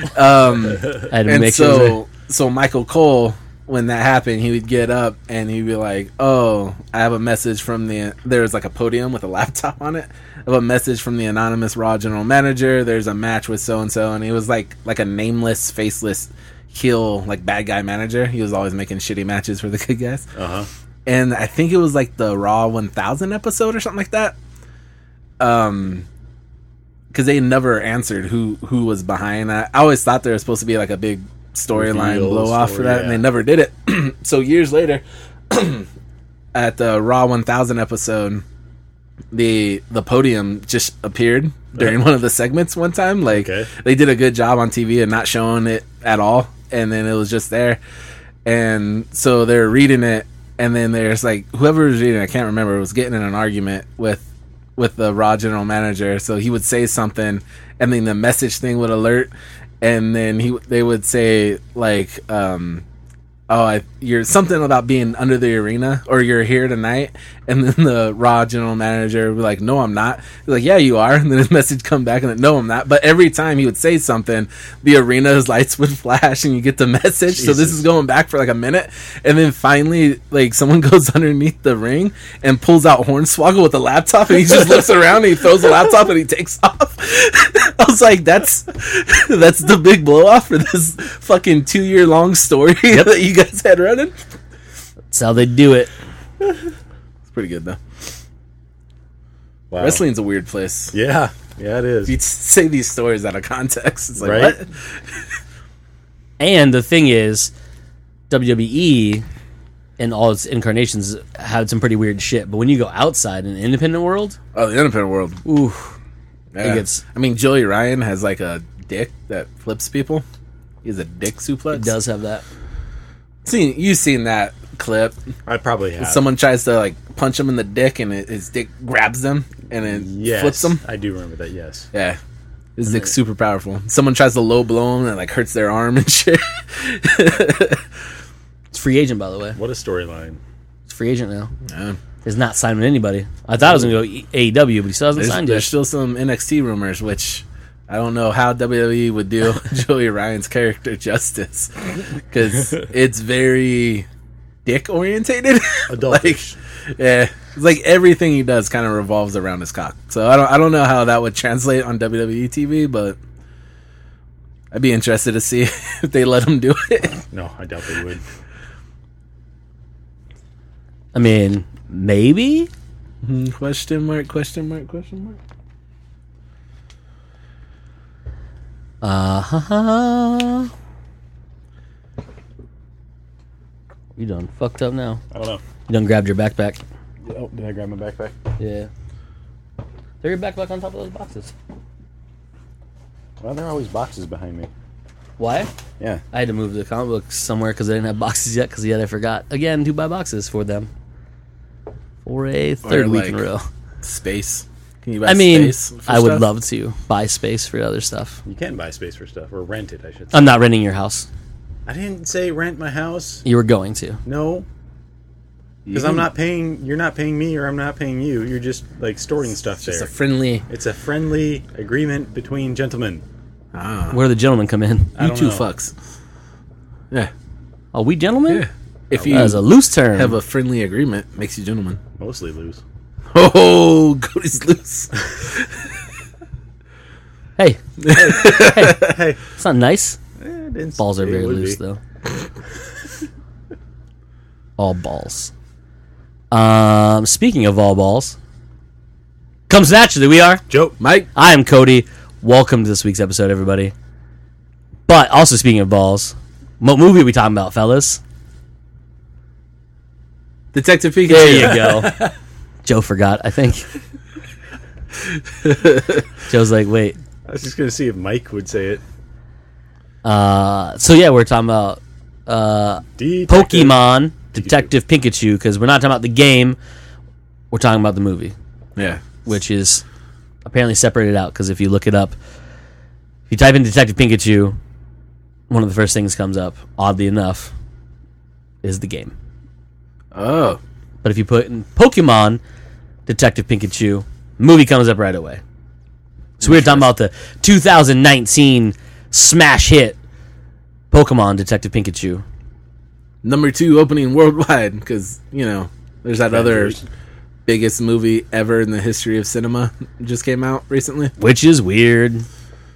I had to And make sure. so Michael Cole, when that happened, he would get up and he'd be like, "Oh, I have a message from the." There was like a podium with a laptop on it. I have a message from the anonymous Raw general manager. There's a match with so and so, and he was like a nameless, faceless heel, like bad guy manager. He was always making shitty matches for the good guys. And I think it was like the Raw 1000 episode or something like that. Because they never answered who was behind that. I always thought there was supposed to be like a big storyline blow off for that, and they never did it. So years later, at the Raw 1000 episode, the podium just appeared during one of the segments one time. Like they did a good job on TV and not showing it at all, and then it was just there. And so they're reading it, and then there's like whoever was reading it, I can't remember, was getting in an argument with the Raw general manager. So he would say something, and then the message thing would alert, and then they would say like, you're something about being under the arena, or you're here tonight, and then the Raw general manager would be like, "No, I'm not." He's like, "Yeah, you are." And then his message come back, and then, "No, I'm not." But every time he would say something, the arena's lights would flash, and you get the message. Jesus. So this is going back for like a minute, and then finally, like someone goes underneath the ring and pulls out Hornswoggle with a laptop, and he just looks around and he throws the laptop and he takes off. I was like, that's the big blow off for this fucking 2-year long story that you guys had running. That's how they do it. It's pretty good though. Wow. Wrestling's a weird place. Yeah, it is. You say these stories out of context. It's like, right? What? And the thing is, WWE and all its incarnations had some pretty weird shit. But when you go outside in the independent world, the independent world, ooh, yeah. I mean, Joey Ryan has like a dick that flips people. He has a dick suplex. It does have that. You've seen that clip. I probably have. Someone tries to like punch him in the dick, and his dick grabs them and it flips him. I do remember that. Yes. Yeah. His dick's super powerful. Someone tries to low blow him and like hurts their arm and shit. It's free agent, by the way. What a storyline. It's free agent now. Yeah. He's not signed with anybody. I thought it was going to go AEW, but he still hasn't signed yet. There's still some NXT rumors, which I don't know how WWE would do Joey Ryan's character justice, because it's very dick orientated. Adultish. Yeah, it's like everything he does kind of revolves around his cock. So I don't know how that would translate on WWE TV, but I'd be interested to see if they let him do it. No, I doubt they would. I mean, maybe? Question mark. You done fucked up now. I don't know. You done grabbed your backpack. Oh, did I grab my backpack? Yeah. Throw your backpack on top of those boxes. Well, there are always boxes behind me. Why? Yeah. I had to move the comic books somewhere because I didn't have boxes yet, because I forgot, again, to buy boxes for them. For a third week in a row. Space. Can you buy space for I would stuff? love to buy space for other stuff. You can buy space for stuff, or rent it, I should say. I'm not renting your house. I didn't say rent my house. You were going to. No. Because I'm not paying, you're not paying me, or I'm not paying you. You're just, like, storing stuff there. It's a friendly... It's a friendly agreement between gentlemen. Where do the gentlemen come in? You two fucks. Yeah. Are we gentlemen? Yeah. If you as a loose term, have a friendly agreement, makes you gentlemen. Mostly lose. Oh, Cody's loose. Hey. Hey. It's not nice. Didn't Balls are say it very would loose, be. though. All balls. Speaking of all balls, comes naturally. We are Joe. Mike. I am Cody. Welcome to this week's episode, everybody. But also, speaking of balls, what movie are we talking about, fellas? Detective Pikachu. There you go. Joe forgot, I think. Joe's like, wait. I was just going to see if Mike would say it. So yeah, we're talking about Pokemon Detective Pikachu, because we're not talking about the game. We're talking about the movie. Yeah. Which is apparently separated out, because if you look it up, if you type in Detective Pikachu, one of the first things comes up, oddly enough, is the game. Oh. But if you put in Pokemon Detective Pikachu, movie comes up right away. So we were talking about the 2019 smash hit, Pokemon Detective Pikachu. Number 2 opening worldwide, because, you know, there's that other biggest movie ever in the history of cinema just came out recently. Which is weird.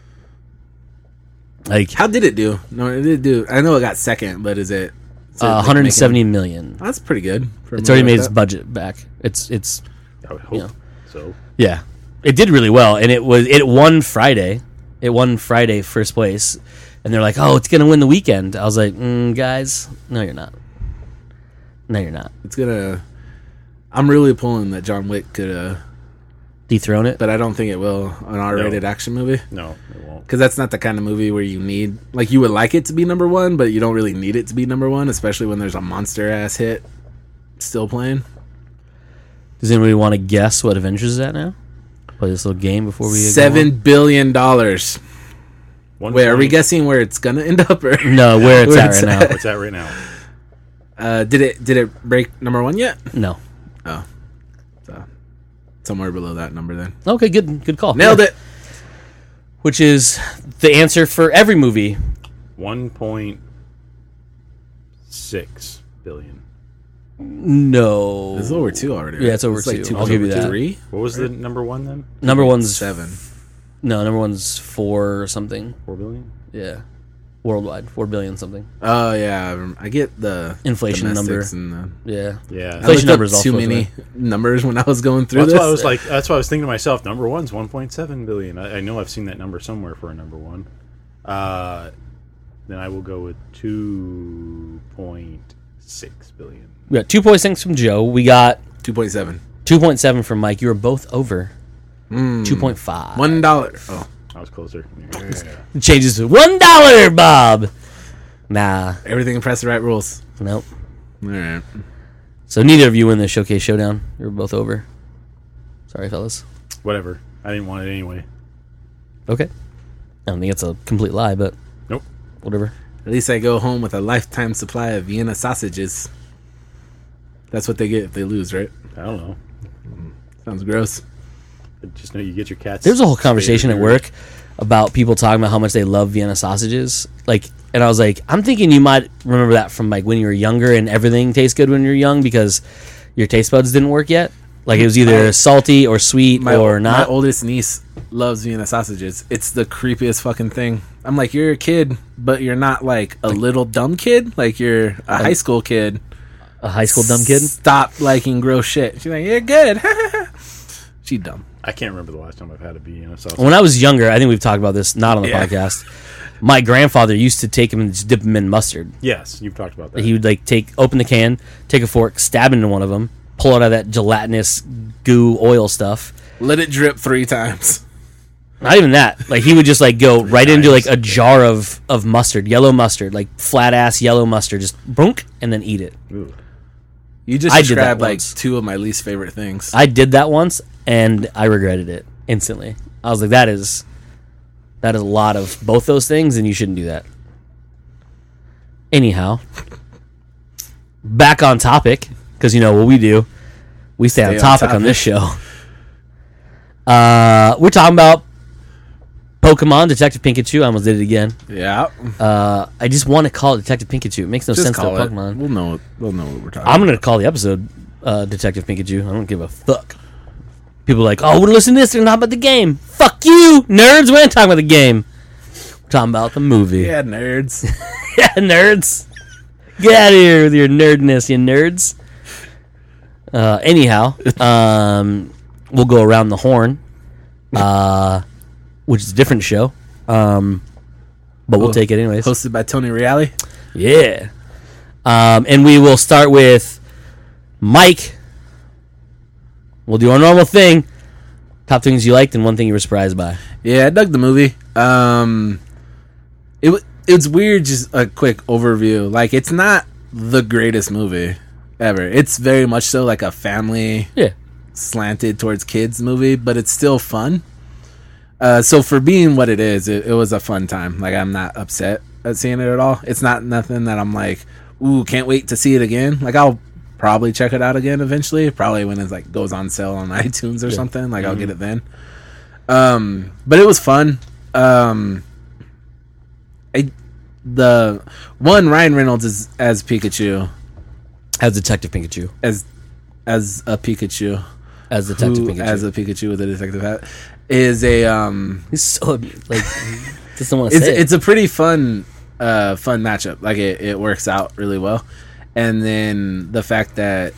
Like, how did it do? No, it did do. I know it got second, but is it 170 million? That's pretty good. It's already made its budget back. It's I would hope so. Yeah, it did really well, and it won Friday. It won Friday first place, and they're like, "Oh, it's gonna win the weekend." I was like, "Guys, no, you're not. No, you're not. It's gonna." I'm really pulling that John Wick could dethrone it, but I don't think it will. An R-rated action movie. No, it won't. Because that's not the kind of movie where you need, like, you would like it to be number 1, but you don't really need it to be number 1, especially when there's a monster ass hit still playing. Does anybody want to guess what Avengers is at now? Play this little game before we $7 billion. Wait, are we guessing where it's gonna end up, or no? Where it's at right now? What's that right now? Did it break number 1 yet? No. Oh, so somewhere below that number then. Okay, good call. Nailed it. Which is the answer for every movie. 1.6 billion. No, It's over 2 already. Right? Yeah, it's over 2. Like I'll give you that. 3? What was the number 1 then? Number 1's 7. No, number 1's 4 or something. 4 billion. Yeah, worldwide 4 billion something. Oh yeah, I get the inflation number. And yeah. Inflation numbers also too many numbers when I was going through that's this. Why I was like, that's why I was thinking to myself, number 1's 1.7 billion. I know I've seen that number somewhere for a number 1. Then I will go with 2.6 billion. We got 2.6 from Joe. We got 2.7. 2.7 from Mike. You were both over. 2.5. $1. Oh, I was closer. It changes to $1, Bob. Nah. Everything press the right rules. Nope. All right. So neither of you win the Showcase Showdown. You were both over. Sorry, fellas. Whatever. I didn't want it anyway. Okay. I don't think it's a complete lie, but nope. Whatever. At least I go home with a lifetime supply of Vienna sausages. That's what they get if they lose, right? I don't know. Sounds gross. I just know you get your cats. There's a whole conversation at work about people talking about how much they love Vienna sausages. Like, and I was like, I'm thinking you might remember that from like when you were younger and everything tastes good when you're young because your taste buds didn't work yet. Like it was either salty or sweet or not. My oldest niece loves Vienna sausages. It's the creepiest fucking thing. I'm like, you're a kid, but you're not like a little dumb kid. Like you're a high school kid. A high school dumb kid? Stop liking gross shit. She's like, you're good. She's dumb. I can't remember the last time I've had a Vienna sausage. When I was younger, I think we've talked about this, not on the podcast. My grandfather used to take him and just dip him in mustard. Yes, you've talked about that. He would like open the can, take a fork, stab into one of them, pull it out of that gelatinous goo oil stuff. Let it drip 3 times. Not even that. Like he would just like go right into like a jar of mustard, yellow mustard, like flat ass yellow mustard, just brunk and then eat it. Ooh. You just described like 2 of my least favorite things. I did that once and I regretted it instantly. I was like, that is a lot of both those things, and you shouldn't do that. Anyhow, back on topic, because you know what we do. We stay on topic on this show. We're talking about Pokemon Detective Pikachu. I almost did it again. Yeah. I just want to call it Detective Pikachu. It makes no sense to Pokemon. We'll know what we're talking about. I'm going to call the episode Detective Pikachu. I don't give a fuck. People are like, oh, we're listening to this. They're not about the game. Fuck you, nerds. We're not talking about the game. We're talking about the movie. Yeah, nerds. Yeah, nerds. Get out of here with your nerdness, you nerds. Anyhow, we'll go around the horn, which is a different show. But we'll take it anyways. Hosted by Tony Reale. Yeah. And we will start with Mike. We'll do our normal thing. Top things you liked and one thing you were surprised by. Yeah, I dug the movie. It's weird, just a quick overview. Like, it's not the greatest movie ever. It's very much so like a family slanted towards kids movie, but it's still fun. So for being what it is, it was a fun time. Like, I'm not upset at seeing it at all. It's not nothing that I'm like, ooh, can't wait to see it again. Like, I'll probably check it out again eventually. Probably when it like goes on sale on iTunes or something. Like, I'll get it then. But it was fun. the one Ryan Reynolds is as Pikachu, As Detective Pikachu. as a Pikachu, As Detective Pikachu. as a Pikachu with a detective hat, is a He's so like just don't want to say it's a pretty fun matchup. Like it works out really well, and then the fact that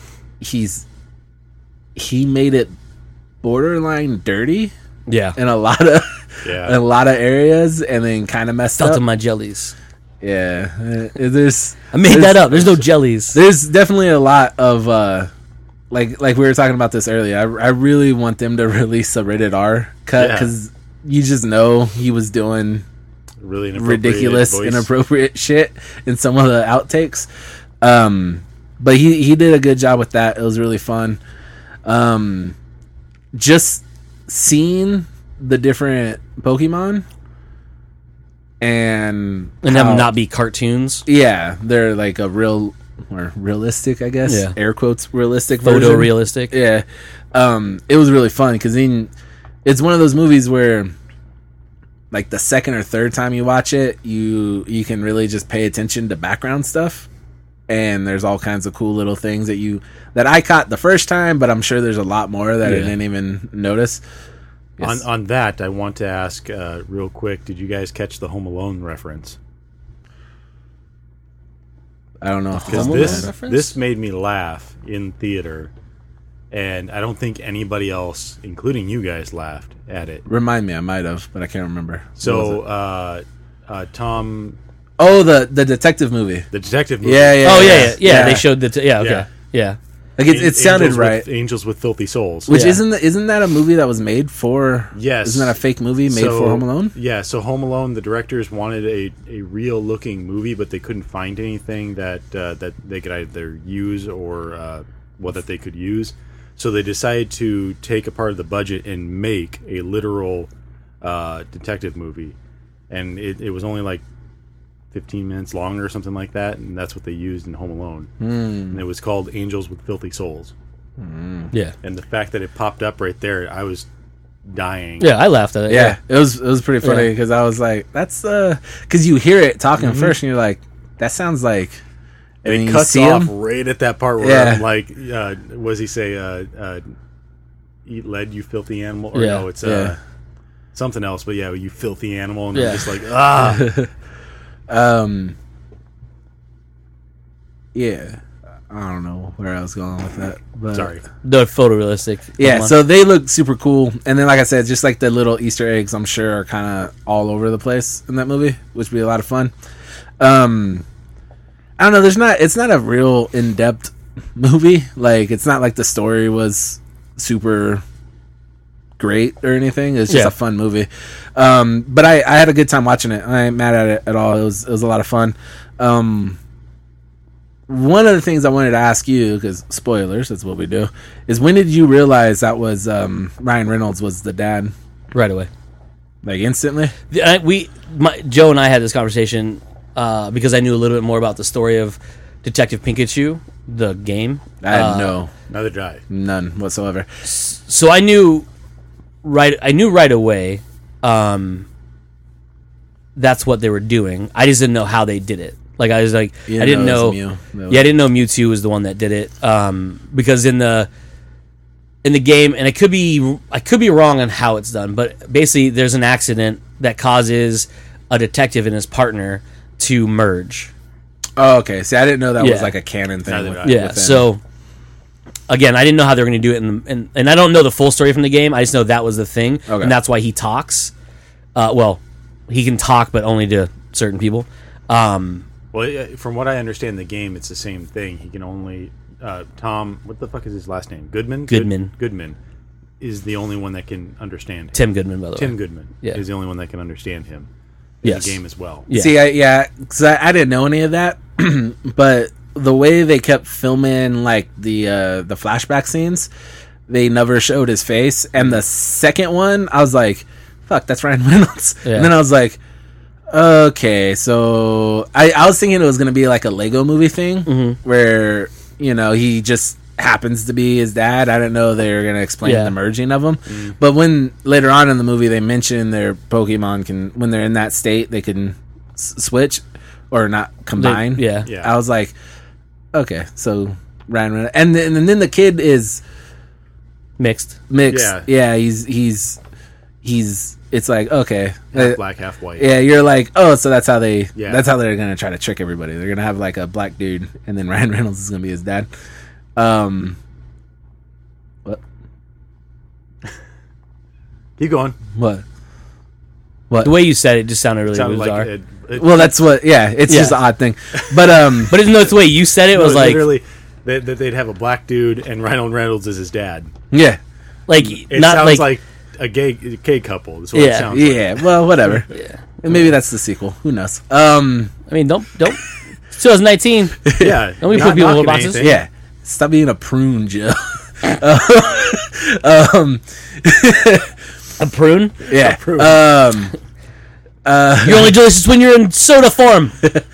he made it borderline dirty yeah. in a lot of areas, and then kind of messed Felt up. in my jellies. Yeah, there's I made that up. There's no jellies. There's definitely a lot of like we were talking about this earlier. I really want them to release a rated R cut because you just know he was doing really ridiculous, inappropriate shit in some of the outtakes. But he did a good job with that. It was really fun. Just seeing the different Pokemon and them not be cartoons. Yeah, they're like a real or realistic, I guess. Yeah. Air quotes realistic version. Photorealistic. Yeah. It was really fun because it's one of those movies where like the second or third time you watch it, you can really just pay attention to background stuff. And there's all kinds of cool little things that I caught the first time, but I'm sure there's a lot more that I didn't even notice. Yes. On that, I want to ask real quick, did you guys catch the Home Alone reference? I don't know if Because this made me laugh in theater, and I don't think anybody else, including you guys, laughed at it. Remind me, I might have, but I can't remember. So, Tom... Oh, the detective movie. The detective movie. Yeah. They showed the yeah. Like it sounded right. Angels with Filthy Souls. Which isn't that a movie that was made for? Yes. Isn't that a fake movie made for Home Alone? Yeah. So Home Alone, the directors wanted a real looking movie, but they couldn't find anything that they could either use or that they could use. So they decided to take a part of the budget and make a literal detective movie, and it was only like 15 minutes longer or something like that, and that's what they used in Home Alone. And it was called Angels with Filthy Souls. Yeah. And the fact that it popped up right there, I was dying. Yeah, I laughed at it. Yeah, it was pretty funny because I was like, that's because you hear it talking first and you're like, that sounds like, and it cuts off right at that part where I'm like, what does he say? Eat lead, you filthy animal. Or no, it's something else, but you filthy animal. And I'm just like, yeah, I don't know where I was going with that. But sorry. The photorealistic. Yeah, so they look super cool. And then, like I said, just like the little Easter eggs, I'm sure are kind of all over the place in that movie, which would be a lot of fun. I don't know. It's not a real in-depth movie. Like, it's not like the story was super great or anything. It's just a fun movie. But I had a good time watching it. I ain't mad at it at all. It was a lot of fun. One of the things I wanted to ask you, because spoilers, that's what we do, is when did you realize that was Ryan Reynolds was the dad? Right away. Like instantly? Joe and I had this conversation because I knew a little bit more about the story of Detective Pikachu, the game. I had no. Neither did I. None whatsoever. So I knew right away that's what they were doing. I just didn't know how they did it. Like I was like, I didn't know. I didn't know Mewtwo was the one that did it. Because in the game, and I could be wrong on how it's done, but basically there's an accident that causes a detective and his partner to merge. Oh, okay. See, I didn't know that was like a canon thing. So again, I didn't know how they were going to do it, and I don't know the full story from the game. I just know that was the thing, and that's why he talks. Well, he can talk, but only to certain people. Well, from what I understand, the game, it's the same thing. He can only Tom. What the fuck is his last name? Goodman. Goodman is the only one that can understand him. Tim Goodman, by the way. Tim Goodman is the only one that can understand him in the game as well. Yeah. See, because I didn't know any of that, but the way they kept filming like the flashback scenes, they never showed his face. And the second one, I was like, "Fuck, that's Ryan Reynolds." Yeah. And then I was like, "Okay." So I was thinking it was gonna be like a Lego movie thing, where he just happens to be his dad. I didn't know they were gonna explain the merging of them. But when later on in the movie they mention their Pokemon when they're in that state, they can switch or not combine. Yeah. I was like, okay, so Ryan Reynolds, and then the kid is Mixed. Yeah, he's. It's like, okay, half black, half white. Yeah, you're like, oh, so that's how they're gonna try to trick everybody. They're gonna have like a black dude, and then Ryan Reynolds is gonna be his dad. What? Keep going. What? The way you said it just sounded really bizarre. Well, that's what. Yeah, it's just an odd thing, but but no, it's the way you said it was like literally that they'd have a black dude and Ryan Reynolds is his dad. Yeah, like it not sounds like a gay couple. Is what it sounds like. Yeah, well, whatever. Yeah, and maybe that's the sequel. Who knows? I mean, don't. 2019. Yeah, don't we put people in boxes? Anything. Yeah, stop being a prune, Joe. A prune? Yeah. A prune. You only do this when you're in soda form.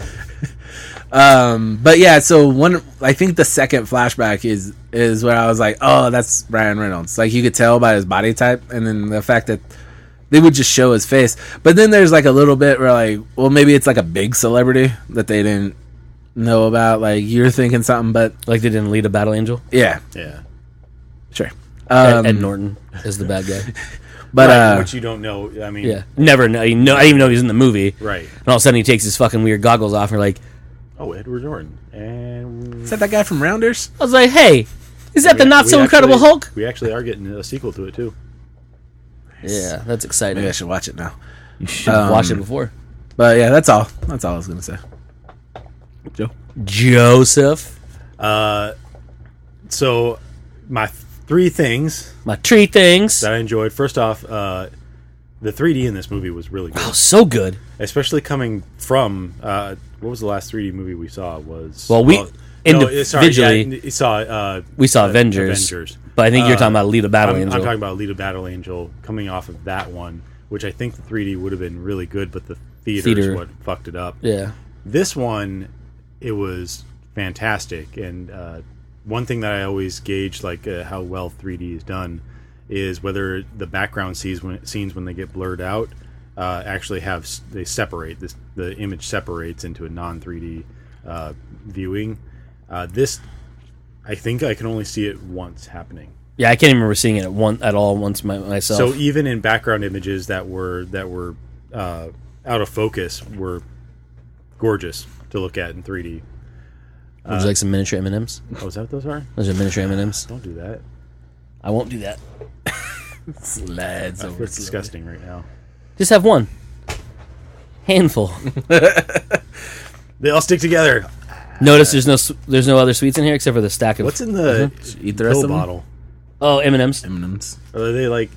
But yeah, so I think the second flashback is where I was like, oh, that's Ryan Reynolds. Like, you could tell by his body type, and then the fact that they would just show his face. But then there's like a little bit where like, well, maybe it's like a big celebrity that they didn't know about. Like, you're thinking something, but Like they didn't lead a battle angel. yeah, sure. Ed Norton is the bad guy. But right, which you don't know. I mean, Yeah, never know. I didn't even know he was in the movie. right. And all of a sudden he takes his fucking weird goggles off, and you're like, Oh, Edward Norton. And is that guy from Rounders? I was like, hey, is that the not so we incredible actually- Hulk? We actually are getting a sequel to it too. Yeah, that's exciting. Maybe I should watch it now. You should have watched it before. But yeah, that's all. That's all I was gonna say. Joe. Joseph, So my three things my tree things. that I enjoyed. First off, the 3D in this movie was really good, Oh, so good. especially coming from what was the last 3D movie we saw? Was Individually, we saw we saw Avengers. But I think you're talking about Alita Battle Angel. I'm talking about Alita Battle Angel coming off of that one, which I think the 3D would have been really good, but the theater is what fucked it up. Yeah. This one, it was fantastic, and one thing that I always gauge how well 3D is done is whether the background scenes when they get blurred out actually they separate. The image separates into a non 3D viewing. This, I think I can only see it once happening. Yeah, I can't even remember seeing it at all once myself. So even in background images that were out of focus were gorgeous to look at in 3D. Would you like some miniature M&Ms? Oh, is that what those are? Those are miniature M&Ms. Don't do that. I won't do that. Slides over. It's disgusting right now. Just have one. Handful. They all stick together. Notice there's no other sweets in here except for the stack of. What's in the Eat the rest pill of them? bottle? Oh, M&Ms. M&Ms. Are they like?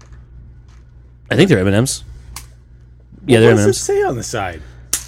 I think they're M&Ms. Yeah, they're What does it M&Ms. say on the side?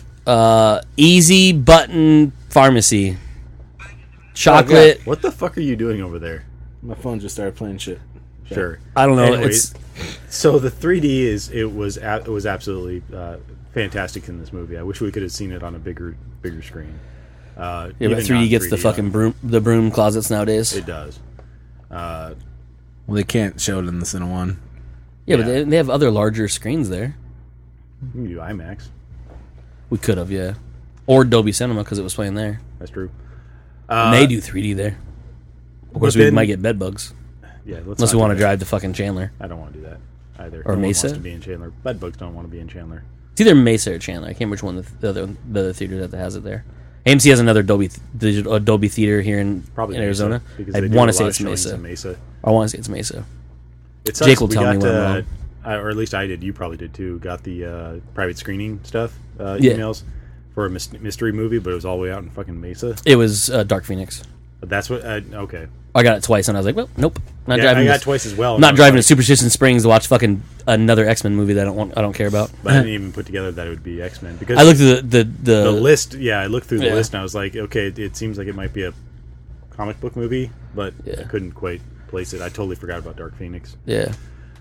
Easy Button Pharmacy. Chocolate. What the fuck are you doing over there? My phone just started playing shit. Sure. I don't know. Anyways, so the 3D was absolutely fantastic in this movie. I wish we could have seen it on a bigger screen. Yeah, but 3D gets the fucking broom closets nowadays. It does. Well, they can't show it in the Cine1. Yeah, but they have other larger screens there. You can do IMAX. We could have, yeah. Or Dolby Cinema because it was playing there. That's true. And they do 3D there. Of course, we might get bed bugs. Yeah, Unless we want to drive to fucking Chandler. I don't want to do that either. Or no Mesa? one wants to be in Chandler. Bedbugs don't want to be in Chandler. It's either Mesa or Chandler. I can't remember which one the other theater that has it there. AMC has another Dolby theater here in Arizona. I want to say it's Mesa. I want to say it's Mesa. Jake will tell me when I'm wrong. Or at least I did. You probably did too. Got the private screening stuff emails for a mystery movie, but it was all the way out in fucking Mesa. It was Dark Phoenix. But that's what. Okay. I got it twice, and I was like, "Well, nope, not Yeah, driving." I got it twice as well. Not driving to Superstition Springs to watch fucking another X-Men movie that I don't care about. But I didn't even put together that it would be X-Men because I looked at the list. Yeah, I looked through the list and I was like, okay, it seems like it might be a comic book movie, but I couldn't quite place it. I totally forgot about Dark Phoenix. Yeah.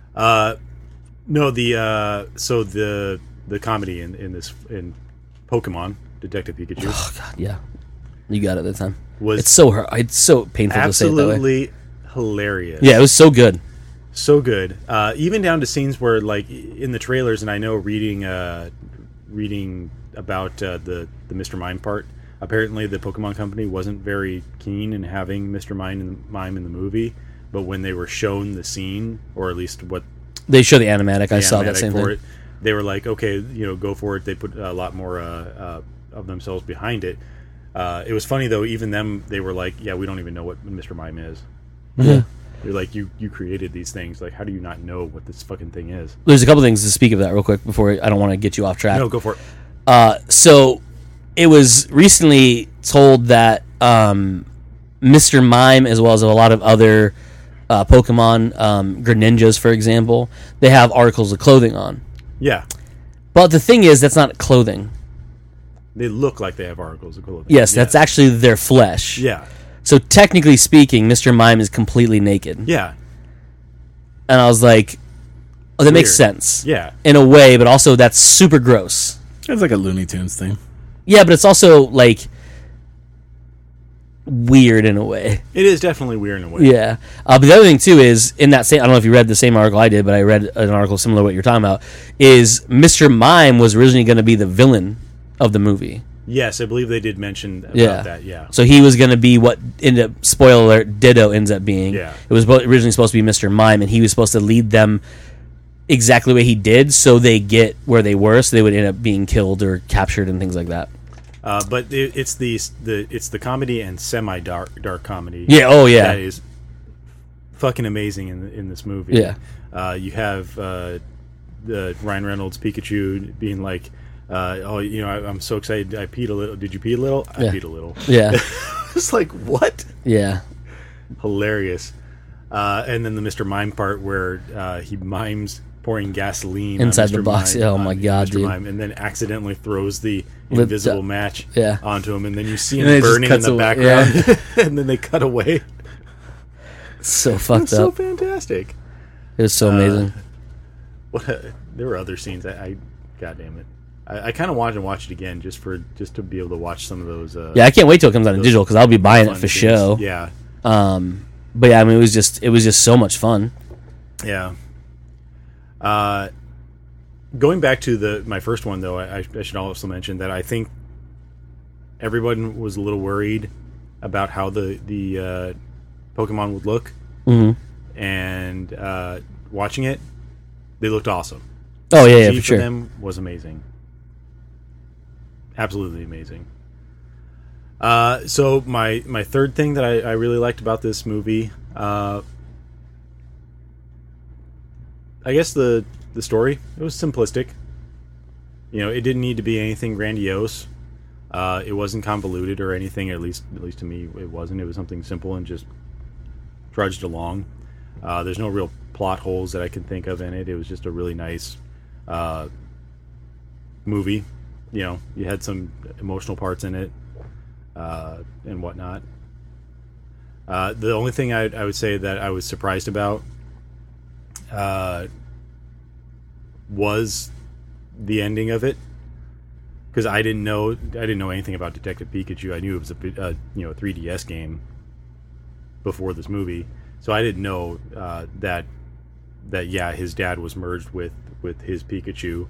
No, so the comedy in Pokemon Detective Pikachu. Oh god, yeah. You got it that time. It's so painful to say it that way. Absolutely hilarious. Yeah, it was so good. So good. Even down to scenes where, like, in the trailers, and I know reading about the Mr. Mime part. Apparently, the Pokemon Company wasn't very keen in having Mr. Mime in the movie, but when they were shown the scene, or at least what they show the animatic, I saw that same thing. It, they were like, okay, go for it. They put a lot more of themselves behind it. It was funny though. Even them, they were like, yeah, we don't even know what Mr. Mime is. Yeah. They're like, you created these things. Like, how do you not know what this fucking thing is? There's a couple things to speak of that real quick before I don't want to get you off track. No, go for it. So it was recently told that Mr. Mime, as well as a lot of other Pokemon, Greninjas, for example, they have articles of clothing on. Yeah. But the thing is, that's not clothing. They look like they have articles of clothing. Yes, that's actually their flesh. Yeah. So technically speaking, Mr. Mime is completely naked. Yeah. And I was like, oh, that makes sense. Yeah. In a way, but also that's super gross. It's like a Looney Tunes thing. Yeah, but it's also like weird in a way. It is definitely weird in a way. Yeah. But the other thing too is in that same, I don't know if you read the same article I did, but I read an article similar to what you're talking about, is Mr. Mime was originally going to be the villain of the movie. Yes, I believe they did mention about that, yeah. So he was going to be what ended up, spoiler alert, Ditto ends up being. Yeah. It was originally supposed to be Mr. Mime, and he was supposed to lead them exactly the way he did, so they get where they were, so they would end up being killed or captured and things like that. But it's the comedy and semi-dark comedy. Yeah, oh yeah. That is fucking amazing in this movie. Yeah. You have the Ryan Reynolds Pikachu being like, I'm so excited. I peed a little. Did you pee a little? I peed a little. Yeah. It's like, what? Yeah. Hilarious. And then the Mr. Mime part where he mimes pouring gasoline inside on Mr. the box. Mime, oh my god, Mr. dude! Mime, and then accidentally throws the invisible match onto him, and then you see him then burning in the background, and then they cut away. So fucked It's up. so fantastic. It was so amazing. There were other scenes. God damn it. I kind of wanted to watch it again just to be able to watch some of those. Yeah, I can't wait till it comes out in digital because I'll be buying it for scenes. show. Yeah. But yeah, I mean, it was just so much fun. Yeah. Going back to my first one though, I should also mention that I think everyone was a little worried about how the Pokemon would look, and watching it, they looked awesome. Oh yeah, CG for sure. them was amazing, absolutely amazing. So my third thing that I really liked about this movie, I guess the story, it was simplistic. It didn't need to be anything grandiose. It wasn't convoluted or anything. At least to me, it wasn't. It was something simple and just trudged along. There's no real plot holes that I can think of in it. It was just a really nice movie. You had some emotional parts in it and whatnot. The only thing I would say that I was surprised about was the ending of it, because I didn't know anything about Detective Pikachu. I knew it was a 3DS game before this movie, so I didn't know that his dad was merged with his Pikachu,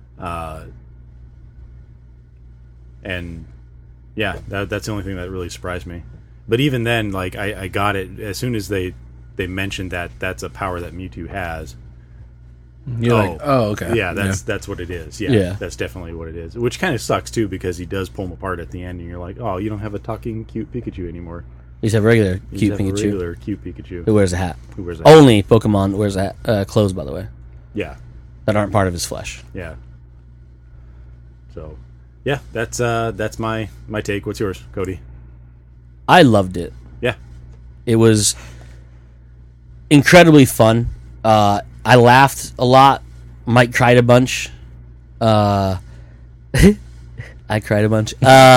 and yeah, that's the only thing that really surprised me. But even then, like I got it as soon as they mentioned that that's a power that Mewtwo has. You're like, oh, okay. Yeah, that's what it is. Yeah, that's definitely what it is. Which kind of sucks too, because he does pull him apart at the end, and you're like, oh, you don't have a talking cute Pikachu anymore. You just have regular You cute just have a Pikachu regular cute Pikachu who wears a hat. who wears a hat. Only Pokemon wears a hat, clothes, by the way, Yeah, that aren't part of his flesh. yeah. So, yeah, that's my take. What's yours, Cody? I loved it. Yeah, It was incredibly fun. I laughed a lot. Mike cried a bunch. I cried a bunch.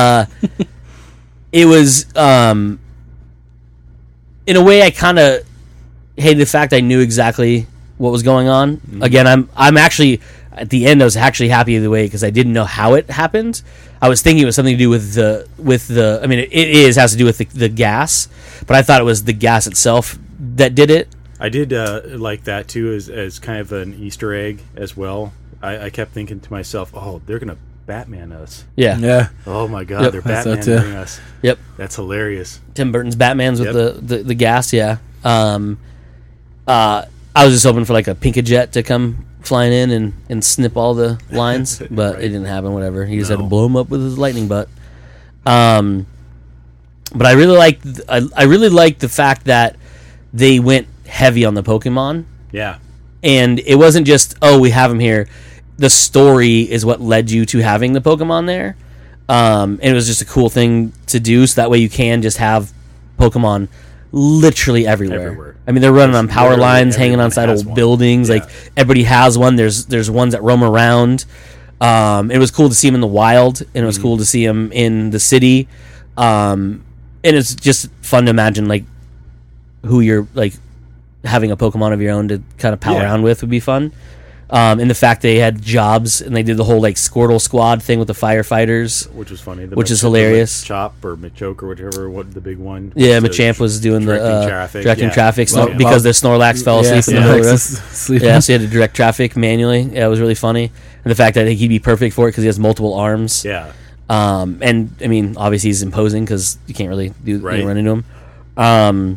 It was, in a way, I kind of hated the fact I knew exactly what was going on. Mm-hmm. Again, I'm actually at the end. I was actually happy either way because I didn't know how it happened. I was thinking it was something to do with the. I mean, it has to do with the gas, but I thought it was the gas itself that did it. I did like that too, as kind of an Easter egg as well. I kept thinking to myself, oh, they're gonna Batman us. Yeah. Yeah. Oh my god, Yep. they're I thought Batman us. Yep. That's hilarious. Tim Burton's Batman's with Yep. the gas. Yeah. I was just hoping for like a Pinkajet to come flying in and snip all the lines, but Right. it didn't happen. Whatever. He just had to No. blow him up with his lightning butt. But I really liked the fact that they went heavy on the Pokemon, Yeah. and it wasn't just, oh, we have them here. The story is what led you to having the Pokemon there. And it was just a cool thing to do, so that way you can just have Pokemon literally everywhere. I mean, they're running on power Literally lines, hanging on everyone side has of one. buildings. Yeah. Like, everybody has one. There's ones that roam around. It was cool to see them in the wild, and it was cool to see them in the city. And it's just fun to imagine, like, who you're, like, having a Pokemon of your own to kind of pal Yeah. around with would be fun. And the fact they had jobs, and they did the whole, like, Squirtle Squad thing with the firefighters. Which was funny. Which is hilarious. Chop or Machoke or whichever, what the big one. Yeah, So Machamp was doing the directing traffic. directing Yeah. traffic Well, because the Snorlax fell asleep in the middle of the road. Sleep. Yeah, so he had to direct traffic manually. Yeah, it was really funny. And the fact that he'd be perfect for it because he has multiple arms. Yeah. And, I mean, obviously he's imposing because you can't really Right. run into him.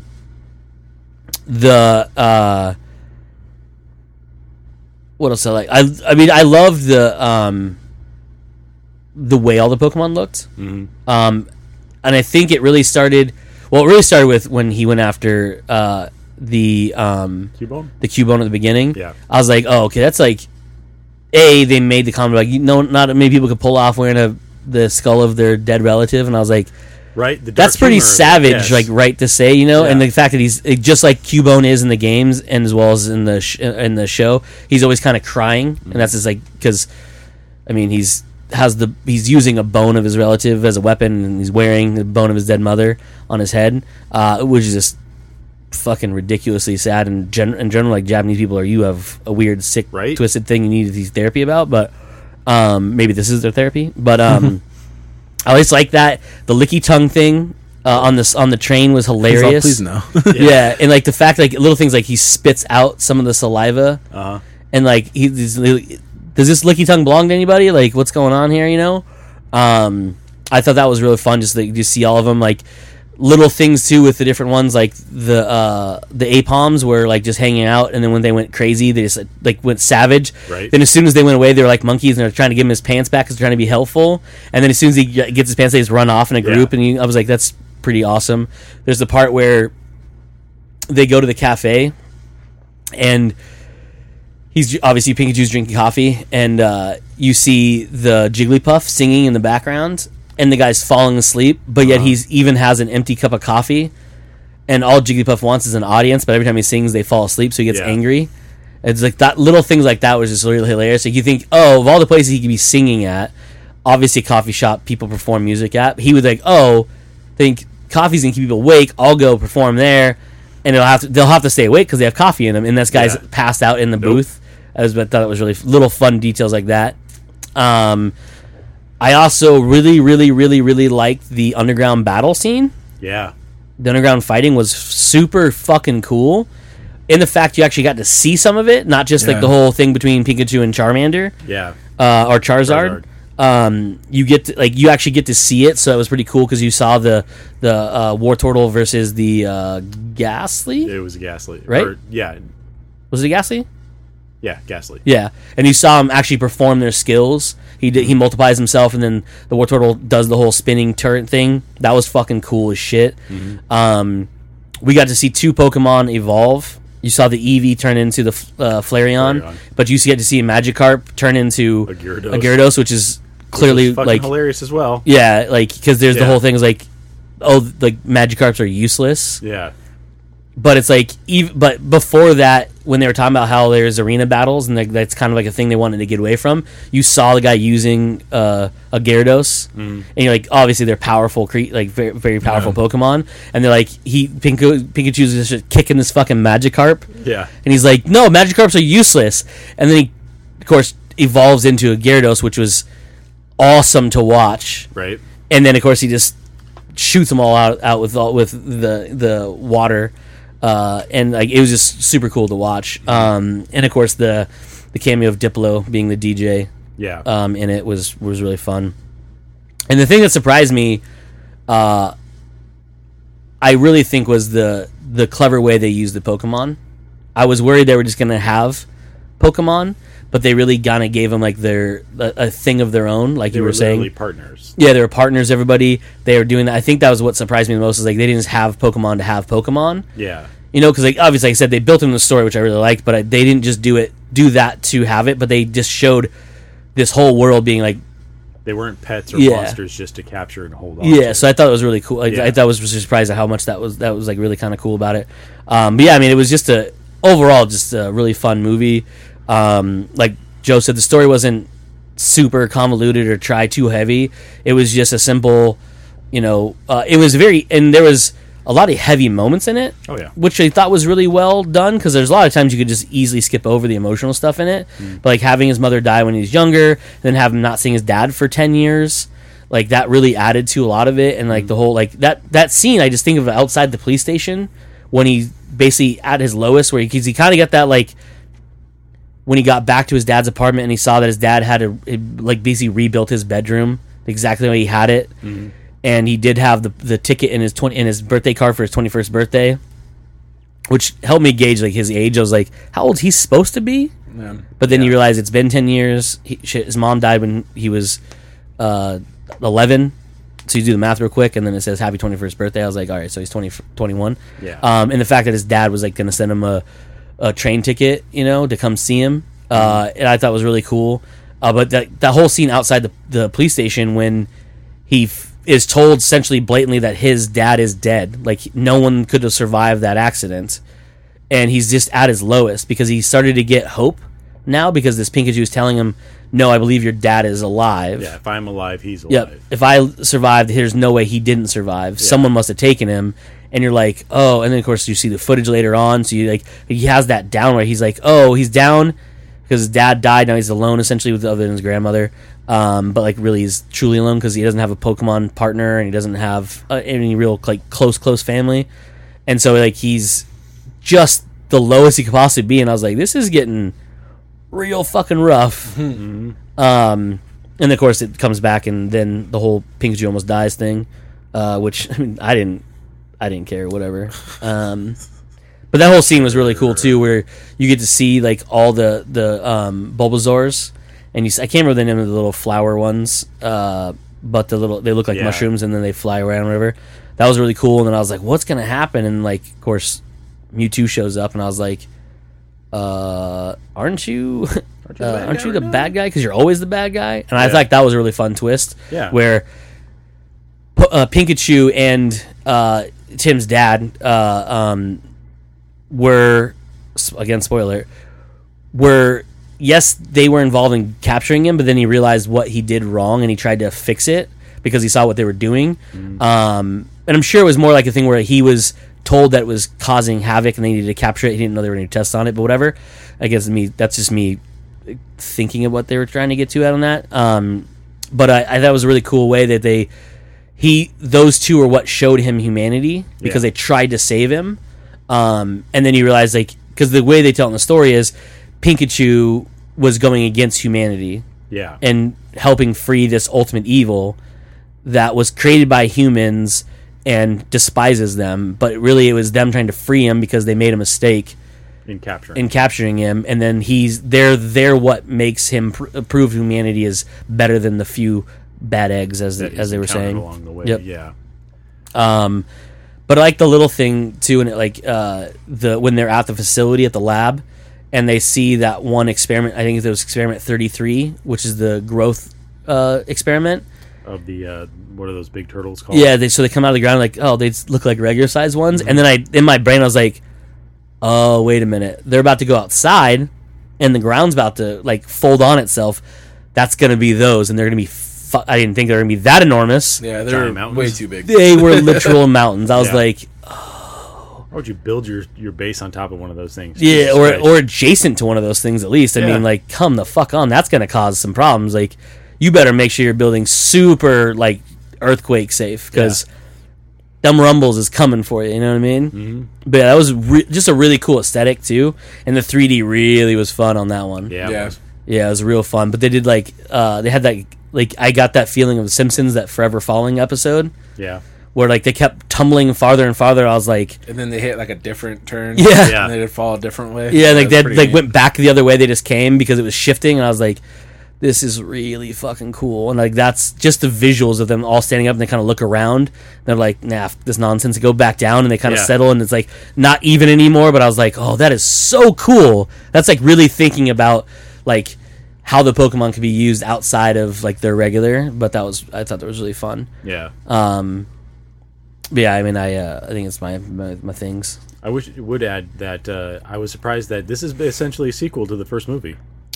What else I like? I mean, I loved the way all the Pokemon looked. Mm-hmm. And I think it really started. Well, it really started with when he went after the Cubone? the Cubone at the beginning. Yeah. I was like, oh, okay, that's like. They made the comment like, not many people could pull off wearing the skull of their dead relative, and I was like, Right? The that's dark pretty humor of it, savage, yes. like, right to say, and Yeah. the fact that he's just like Cubone is in the games and as well as in the show, he's always kind of crying, and that's just like because, I mean, he's using a bone of his relative as a weapon, and he's wearing the bone of his dead mother on his head, which is just fucking ridiculously sad. And in general, like, Japanese people you have a weird, sick, Right? twisted thing you need these therapy about, but maybe this is their therapy, but I always like that the licky tongue thing on the train was hilarious. Please no. Yeah, and like the fact, like, little things like he spits out some of the saliva, Uh-huh. and like does this licky tongue belong to anybody? Like, what's going on here? I thought that was really fun. Just like you see all of them, like little things too with the different ones, like the Apoms were like just hanging out, and then when they went crazy, they just like went savage. Right. Then as soon as they went away, they were like monkeys, and they're trying to give him his pants back because they're trying to be helpful. And then as soon as he gets his pants, they just run off in a group. Yeah. And I was like, that's pretty awesome. There's the part where they go to the cafe, and he's obviously Pikachu's drinking coffee, and you see the Jigglypuff singing in the background, and the guy's falling asleep, but yet he's even has an empty cup of coffee, and all Jigglypuff wants is an audience, but every time he sings, they fall asleep, so he gets Yeah. angry. It's like that little things like that was just really hilarious. Like, you think, oh, of all the places he could be singing at, obviously a coffee shop people perform music at, he would think, oh, think coffee's gonna keep people awake, I'll go perform there, and they'll have to stay awake because they have coffee in them, and this guy's Yeah. passed out in the Nope. booth. I thought it was really little fun details like that. I also really, really, really, really liked the underground battle scene. Yeah. The underground fighting was super fucking cool. In the fact you actually got to see some of it, not just like Yeah. the whole thing between Pikachu and Charmander, Yeah. or Charizard. You get to, like, you actually get to see it, so it was pretty cool because you saw the Wartortle versus the Ghastly. It was Ghastly. Right? Yeah. Was it Ghastly? Yeah, Ghastly. Yeah, and you saw him actually perform their skills. He multiplies himself, and then the Wartortle does the whole spinning turret thing. That was fucking cool as shit. We got to see 2 Pokemon evolve. You saw the Eevee turn into the Flareon, Flareon. but you get to see a Magikarp turn into A Gyarados. a Gyarados, which is clearly Fucking like, hilarious as well. yeah, like, because there's the Yeah. whole thing is like, oh, like Magikarps are useless. Yeah. But it's like, but before that, when they were talking about how there's arena battles and that's kind of like a thing they wanted to get away from, you saw the guy using a Gyarados, and you're like, obviously they're powerful, like very, very powerful Pokemon, and they're like, Pikachu's just kicking this fucking Magikarp, Yeah. and he's like, no, Magikarps are useless, and then he, of course, evolves into a Gyarados, which was awesome to watch, Right. and then of course he just shoots them all out with the water. And like it was just super cool to watch. And of course the cameo of Diplo being the DJ And it was really fun. And the thing that surprised me, I really think was the clever way they used the Pokemon. I was worried they were just going to have Pokemon, but they really kind of gave them like a thing of their own, like you were saying. Partners. Yeah, they were partners. Everybody, they were doing that. I think that was what surprised me the most. Is like they didn't just have Pokemon to have Pokemon. Yeah, because like obviously, like I said, they built in the story, which I really liked, but they didn't just do that to have it, but they just showed this whole world being like. They weren't pets or monsters just to capture and hold on. Yeah, so I thought it was really cool. I thought I was surprised at how much that was like really kind of cool about it. But yeah, I mean, it was just overall just a really fun movie. Like Joe said, the story wasn't super convoluted or try too heavy. It was just a simple, it was and there was a lot of heavy moments in it. Oh yeah, which I thought was really well done because there's a lot of times you could just easily skip over the emotional stuff in it. But like having his mother die when he was younger, and then have him not seeing his dad for 10 years, like that really added to a lot of it. And like the whole like that scene, I just think of outside the police station when he basically at his lowest, where he kind of got that like when he got back to his dad's apartment and he saw that his dad had like basically rebuilt his bedroom exactly the way he had it. And he did have the ticket in his birthday card for his 21st birthday, which helped me gauge like his age. I was like, how old he's supposed to be? But then you realize it's been 10 years. His mom died when he was 11. So you do the math real quick, and then it says happy 21st birthday. I was like, all right, so he's 21. Yeah. And the fact that his dad was like going to send him a train ticket, to come see him, and I thought was really cool. But that whole scene outside the police station when he is told essentially blatantly that his dad is dead. Like, no one could have survived that accident. And he's just at his lowest because he started to get hope now because this Pikachu is telling him, no, I believe your dad is alive. Yeah, if I'm alive, he's alive. Yep. If I survived, there's no way he didn't survive. Yeah. Someone must have taken him. And you're like, oh, and then of course you see the footage later on. So you like, he has that down where he's like, oh, he's down because his dad died. Now he's alone essentially other than his grandmother. But like really he's truly alone because he doesn't have a Pokemon partner and he doesn't have any real like close family. And so like he's just the lowest he could possibly be. And I was like, this is getting real fucking rough. And of course it comes back and then the whole Pikachu almost dies thing, which I mean, I didn't care, whatever. But that whole scene was really cool too, where you get to see like all the Bulbasaurs, and I can't remember the name of the little flower ones, but they look like mushrooms, and then they fly around, or whatever. That was really cool. And then I was like, what's gonna happen? And like, of course, Mewtwo shows up, and I was like, aren't you the bad guy? Because you're always the bad guy. And I thought that was a really fun twist. Yeah, where Pikachu and Tim's dad were, again, spoiler, yes, they were involved in capturing him, but then he realized what he did wrong and he tried to fix it because he saw what they were doing. And I'm sure it was more like a thing where he was told that it was causing havoc and they needed to capture it. He didn't know there were any tests on it, but whatever. I guess that's just me thinking of what they were trying to get to out on that. But I thought it was a really cool way that those two are what showed him humanity because they tried to save him. And then you realize, like, because the way they tell in the story is Pikachu was going against humanity, and helping free this ultimate evil that was created by humans and despises them. But really, it was them trying to free him because they made a mistake in capturing him. And then they're what makes him prove humanity is better than the few bad eggs, as they were saying along the way. Yep. But I like the little thing too, and it like when they're at the facility at the lab, and they see that one experiment. I think it was experiment 33, which is the growth experiment of the what are those big turtles called? Yeah, so they come out of the ground like, oh, they look like regular sized ones, and then in my brain I was like, oh, wait a minute, they're about to go outside, and the ground's about to like fold on itself. That's gonna be those, and they're gonna be. I didn't think they were going to be that enormous. Yeah, they're way too big. They were literal mountains. I was like, oh. Or would you build your base on top of one of those things? Yeah, or adjacent to one of those things at least. I mean, like, come the fuck on. That's going to cause some problems. Like, you better make sure you're building super, like, earthquake safe, because them rumbles is coming for you, you know what I mean? Mm-hmm. But yeah, that was just a really cool aesthetic, too. And the 3D really was fun on that one. Yeah. Yeah, it was real fun. But they did they had that I got that feeling of The Simpsons, that Forever Falling episode. Yeah. Where they kept tumbling farther and farther. I was like, and then they hit a different turn. Yeah. And they'd fall a different way. Yeah, they went back the other way they just came because it was shifting, and I was like, this is really fucking cool. And that's just the visuals of them all standing up, and they kind of look around. They're like, nah, this nonsense. They go back down, and they kind of settle, and it's not even anymore. But I was like, oh, that is so cool. That's really thinking about how the Pokemon could be used outside of their regular. But I thought that was really fun. Yeah. But yeah, I mean, I think it's my things. I would add that I was surprised that this is essentially a sequel to the first movie.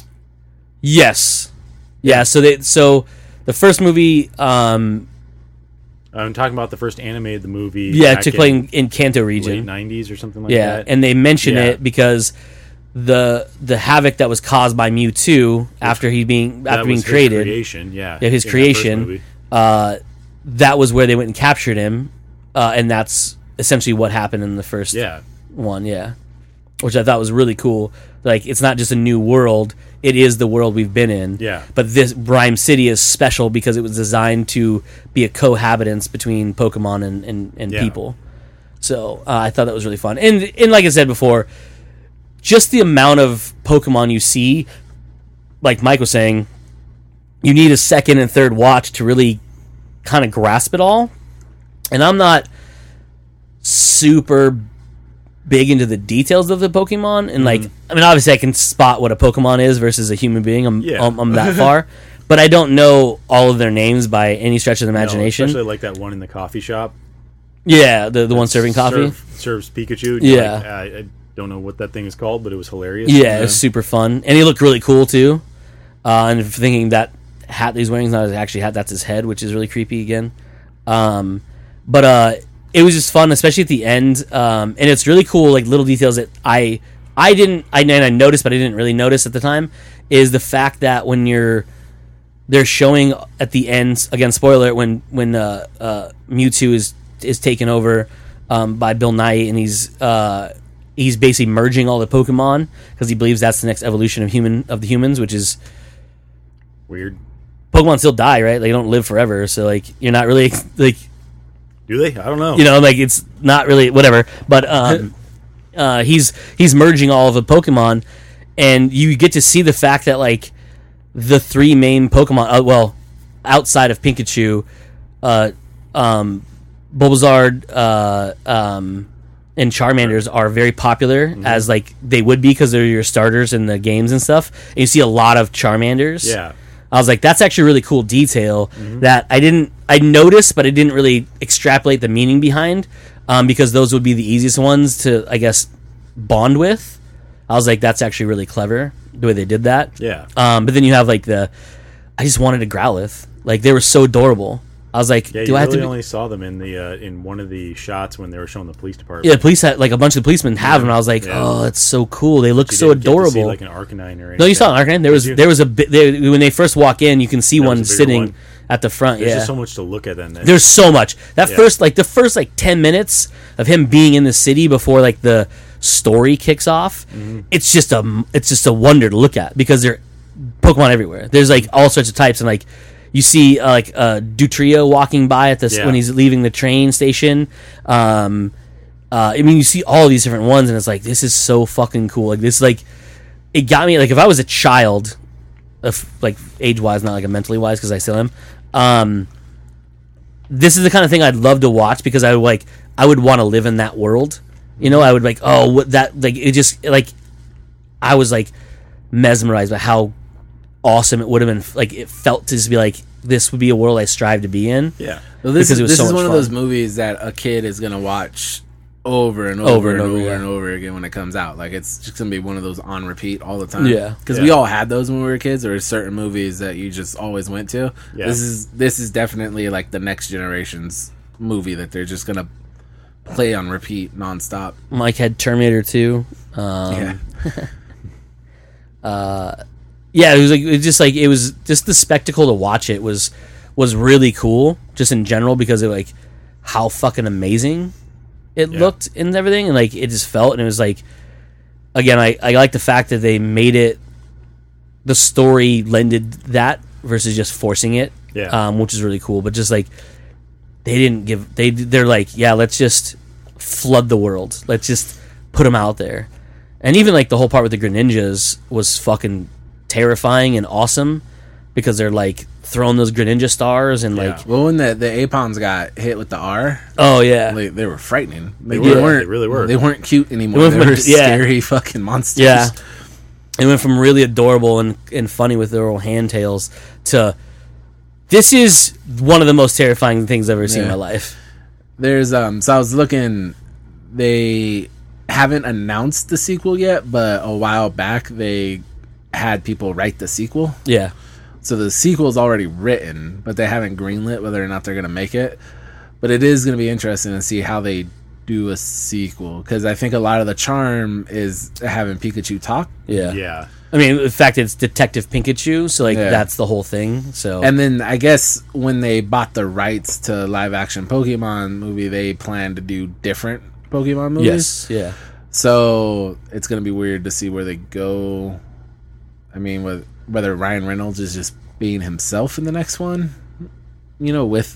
Yes. Yeah, so the first movie, I'm talking about the first animated movie. Yeah, took place in Kanto region. Late 90s or something like that. Yeah, and they mention it because the havoc that was caused by Mewtwo after being created. His creation. That was where they went and captured him, and that's essentially what happened in the first one. Yeah, which I thought was really cool. It's not just a new world; it is the world we've been in. Yeah. But this Rhyme City is special because it was designed to be a cohabitance between Pokemon and people. So I thought that was really fun. And like I said before, just the amount of Pokemon you see, like Mike was saying, you need a second and third watch to really kind of grasp it all. And I'm not super big into the details of the Pokemon, and I mean, obviously I can spot what a Pokemon is versus a human being. I'm that far, but I don't know all of their names by any stretch of the imagination. Especially like that one in the coffee shop. Yeah, the one serving coffee serves Pikachu. Yeah, I don't know what that thing is called, but it was hilarious. Yeah, it was super fun, and he looked really cool too. And thinking that hat that he's wearing is not actually a hat; that's his head, which is really creepy again. But it was just fun, especially at the end. And it's really cool, little details that I noticed, but I didn't really notice at the time, is the fact that when they're showing at the end, again, spoiler, when Mewtwo is taken over by Bill Nye, and he's basically merging all the Pokemon because he believes that's the next evolution of the humans, which is weird. Pokemon still die, right? They don't live forever, so you're not really Do they? I don't know. It's not really whatever. But he's merging all of the Pokemon, and you get to see the fact that the three main Pokemon, outside of Pikachu, Bulbasaur, and Charmanders are very popular, as they would be because they're your starters in the games and stuff. And you see a lot of Charmanders. Yeah. I was like, that's actually a really cool detail that I noticed, but I didn't really extrapolate the meaning behind, because those would be the easiest ones to, I guess, bond with. I was like, that's actually really clever, the way they did that. Yeah. But then you have, I just wanted a Growlithe. They were so adorable. I was like, do I have to only saw them in the in one of the shots when they were showing the police department. Yeah, the police had, a bunch of the policemen have them, and I was like, oh, that's so cool. They look so adorable. Get to see, an Arcanine or anything. No, you saw an Arcanine. There was a bit when they first walk in, you can see one sitting at the front. There's just so much to look at then. There's so much. The first 10 minutes of him being in the city before the story kicks off, it's just a wonder to look at because there are Pokemon everywhere. There's all sorts of types, and you see Dutrio walking by at when he's leaving the train station. I mean, you see all of these different ones, and it's this is so fucking cool. This it got me. If I was a child, age wise, not mentally wise, because I still am. This is the kind of thing I'd love to watch because I would want to live in that world. I would what that it just I was mesmerized by how awesome it would have been. It felt to just be this would be a world I strive to be in. Yeah. Well, this is one of those movies that a kid is gonna watch over and over and over again when it comes out. It's just gonna be one of those on repeat all the time. Yeah. Because we all had those when we were kids. There were certain movies that you just always went to. Yeah. This is definitely the next generation's movie that they're just gonna play on repeat nonstop. Mike had Terminator 2. Yeah, it was just the spectacle to watch. It was really cool, just in general, because of how fucking amazing it looked and everything, and it just felt, and it was again, I like the fact that they made it the story lended that versus just forcing it. Yeah. Which is really cool. But just like they're like, yeah, let's just flood the world. Let's just put them out there. And even like the whole part with the Greninjas was fucking terrifying and awesome because they're like throwing those Greninja stars and like. Well, when the Apons got hit with the R, oh yeah, they were frightening. They really were. They weren't cute anymore. They were scary fucking monsters. Yeah. It went from really adorable and funny with their little hand tails to this is one of the most terrifying things I've ever seen in my life. There's so I was looking, they haven't announced the sequel yet, but a while back they had people write the sequel. Yeah. So the sequel's already written, but they haven't greenlit whether or not they're going to make it. But it is going to be interesting to see how they do a sequel, because I think a lot of the charm is having Pikachu talk. Yeah. I mean, in fact, it's Detective Pikachu, so like that's the whole thing. So, and then I guess when they bought the rights to live action Pokemon movie, they plan to do different Pokemon movies. Yes, yeah. So it's gonna be weird to see where they go. I mean, whether Ryan Reynolds is just being himself in the next one, you know, with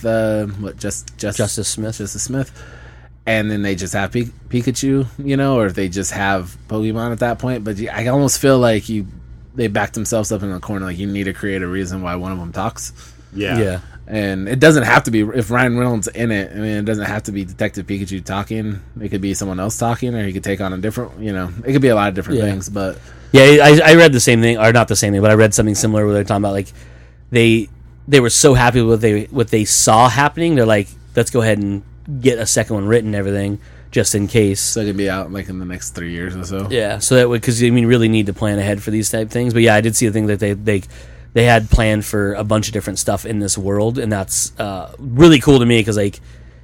Justice Smith. And then they just have Pikachu, you know, or if they just have Pokemon at that point. But I almost feel like they backed themselves up in the corner. Like, you need to create a reason why one of them talks. Yeah. And it doesn't have to be, if Ryan Reynolds in it, I mean, it doesn't have to be Detective Pikachu talking. It could be someone else talking, or he could take on a different, you know, it could be a lot of different things. But yeah, I read the same thing, or not the same thing, but I read something similar where they're talking about, like, they were so happy with what they saw happening. They're like, let's go ahead and get a second one written and everything just in case, so it can be out like in the next 3 years or so. Yeah, so that would, because I mean, really need to plan ahead for these type things. But yeah, I did see the thing that they had planned for a bunch of different stuff in this world, and that's really cool to me because like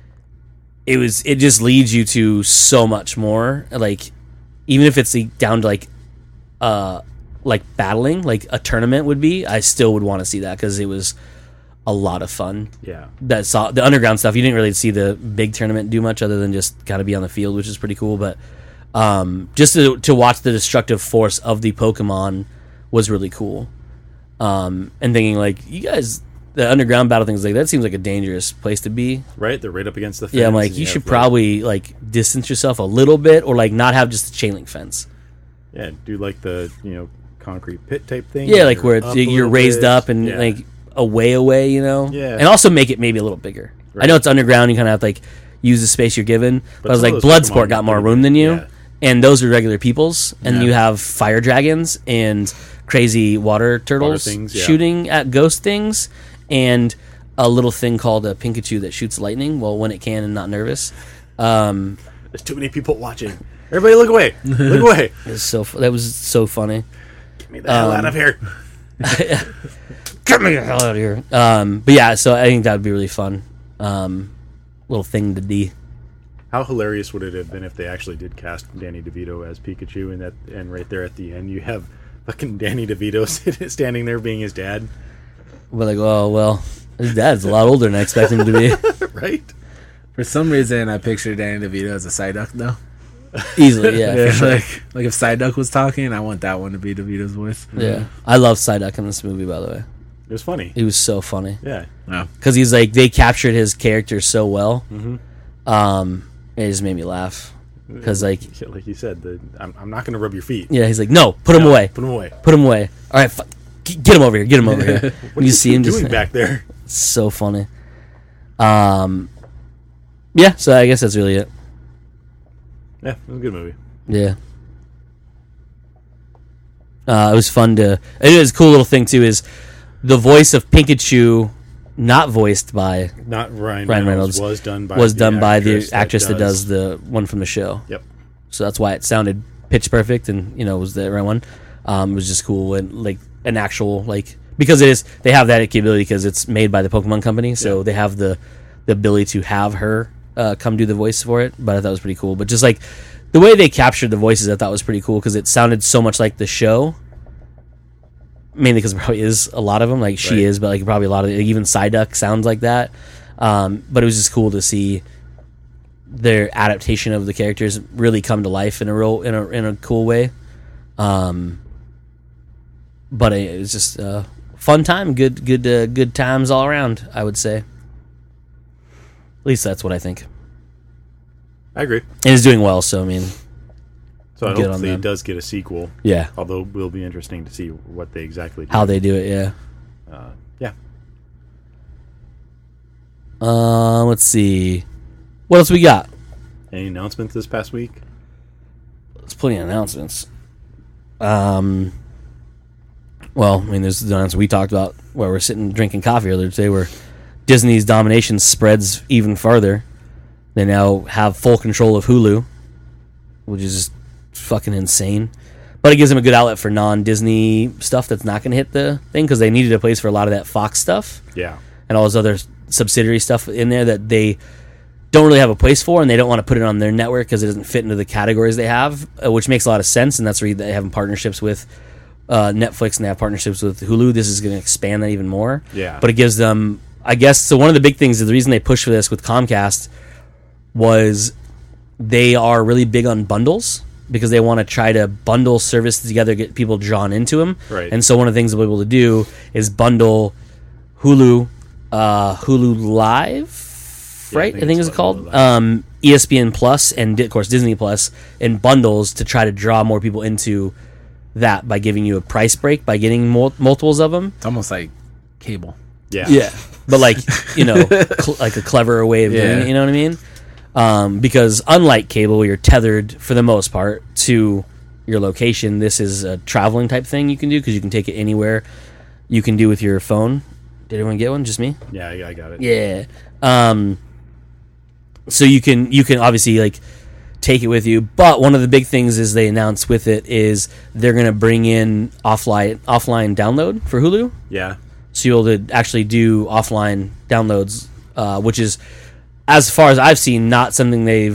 it just leads you to so much more. Like, even if it's like down to like battling, like a tournament would be, I still would want to see that because it was a lot of fun. Yeah. That saw the underground stuff. You didn't really see the big tournament do much other than just kind of be on the field, which is pretty cool. But just to watch the destructive force of the Pokemon was really cool. And thinking like, you guys, the underground battle things, like that seems like a dangerous place to be. Right, they're right up against the fence. Yeah, I'm like, you should probably like distance yourself a little bit, or like not have just a chain link fence. Yeah, do like the concrete pit type thing. Yeah, like where you're raised up and like away, you know? Yeah. And also make it maybe a little bigger. Right. I know it's underground, you kind of have to like use the space you're given. But I was like, Bloodsport got more room than you. Yeah. And those are regular peoples. And you have fire dragons and crazy water turtles shooting at ghost things. And a little thing called a Pikachu that shoots lightning, well, when it can and not nervous. There's too many people watching. Everybody look away. Look away. That was so funny. Get me the hell out of here. Get me the hell out of here. But yeah, so I think that would be really fun. Little thing to do. How hilarious would it have been if they actually did cast Danny DeVito as Pikachu, and right there at the end you have fucking Danny DeVito standing there being his dad? We're like, oh, well, his dad's a lot older than I expect him to be. Right? For some reason, I picture Danny DeVito as a Psyduck, though. Easily, yeah. For sure. Like if Psyduck was talking, I want that one to be DeVito's voice. Yeah. I love Psyduck in this movie, by the way. It was funny. He was so funny. Yeah. Because he's like, they captured his character so well. Mm-hmm. It just made me laugh. Because like you said, I'm not going to rub your feet. Yeah, he's like, no, put him away. Put him away. Put him away. All right, get him over here. Get him over here. What you see him doing back there? It's so funny. Yeah, so I guess that's really it. Yeah, it was a good movie. Yeah. It was fun to... It is a cool little thing, too, is the voice of Pikachu, not voiced by... Not Ryan Reynolds. Was done by the actress that does the one from the show. Yep. So that's why it sounded pitch perfect and, was the right one. It was just cool when, like, an actual, like... Because they have that capability because it's made by the Pokemon Company, so they have the ability to have her come do the voice for it, but I thought it was pretty cool. But just, like, the way they captured the voices I thought was pretty cool because it sounded so much like the show. Mainly because there probably is a lot of them, like she is, but like probably a lot of even Psyduck sounds like that. But it was just cool to see their adaptation of the characters really come to life in a cool way. but it was just a fun time. Good times all around, I would say. At least that's what I think. I agree. And it's doing well, so I mean... So hopefully it does get a sequel. Yeah. Although it will be interesting to see what they exactly do. How they do it, yeah. Yeah. Let's see. What else we got? Any announcements this past week? There's plenty of announcements. Well, I mean, there's the announcement we talked about where we're sitting drinking coffee earlier today, where Disney's domination spreads even farther. They now have full control of Hulu, which is just fucking insane. But it gives them a good outlet for non-Disney stuff that's not going to hit the thing, because they needed a place for a lot of that Fox stuff. Yeah. And all this other subsidiary stuff in there that they don't really have a place for, and they don't want to put it on their network because it doesn't fit into the categories they have, which makes a lot of sense, and that's where they have partnerships with Netflix, and they have partnerships with Hulu. This is going to expand that even more. Yeah. But it gives them, I guess, so one of the big things is the reason they pushed for this with Comcast was they are really big on bundles, because they want to try to bundle services together, get people drawn into them. Right. And so one of the things they'll be able to do is bundle Hulu Live, right? I think it's called ESPN Plus and of course Disney Plus in bundles to try to draw more people into that by giving you a price break by getting multiples of them. It's almost like cable. Yeah. But like like a cleverer way of doing it. You know what I mean? Because unlike cable, you're tethered for the most part to your location. This is a traveling type thing you can do because you can take it anywhere. You can do with your phone. Did everyone get one? Just me? Yeah, I got it. Yeah. So you can obviously like take it with you. But one of the big things is they announced with it is they're going to bring in offline download for Hulu. Yeah. So you'll be able to actually do offline downloads, which is, as far as I've seen, not something they've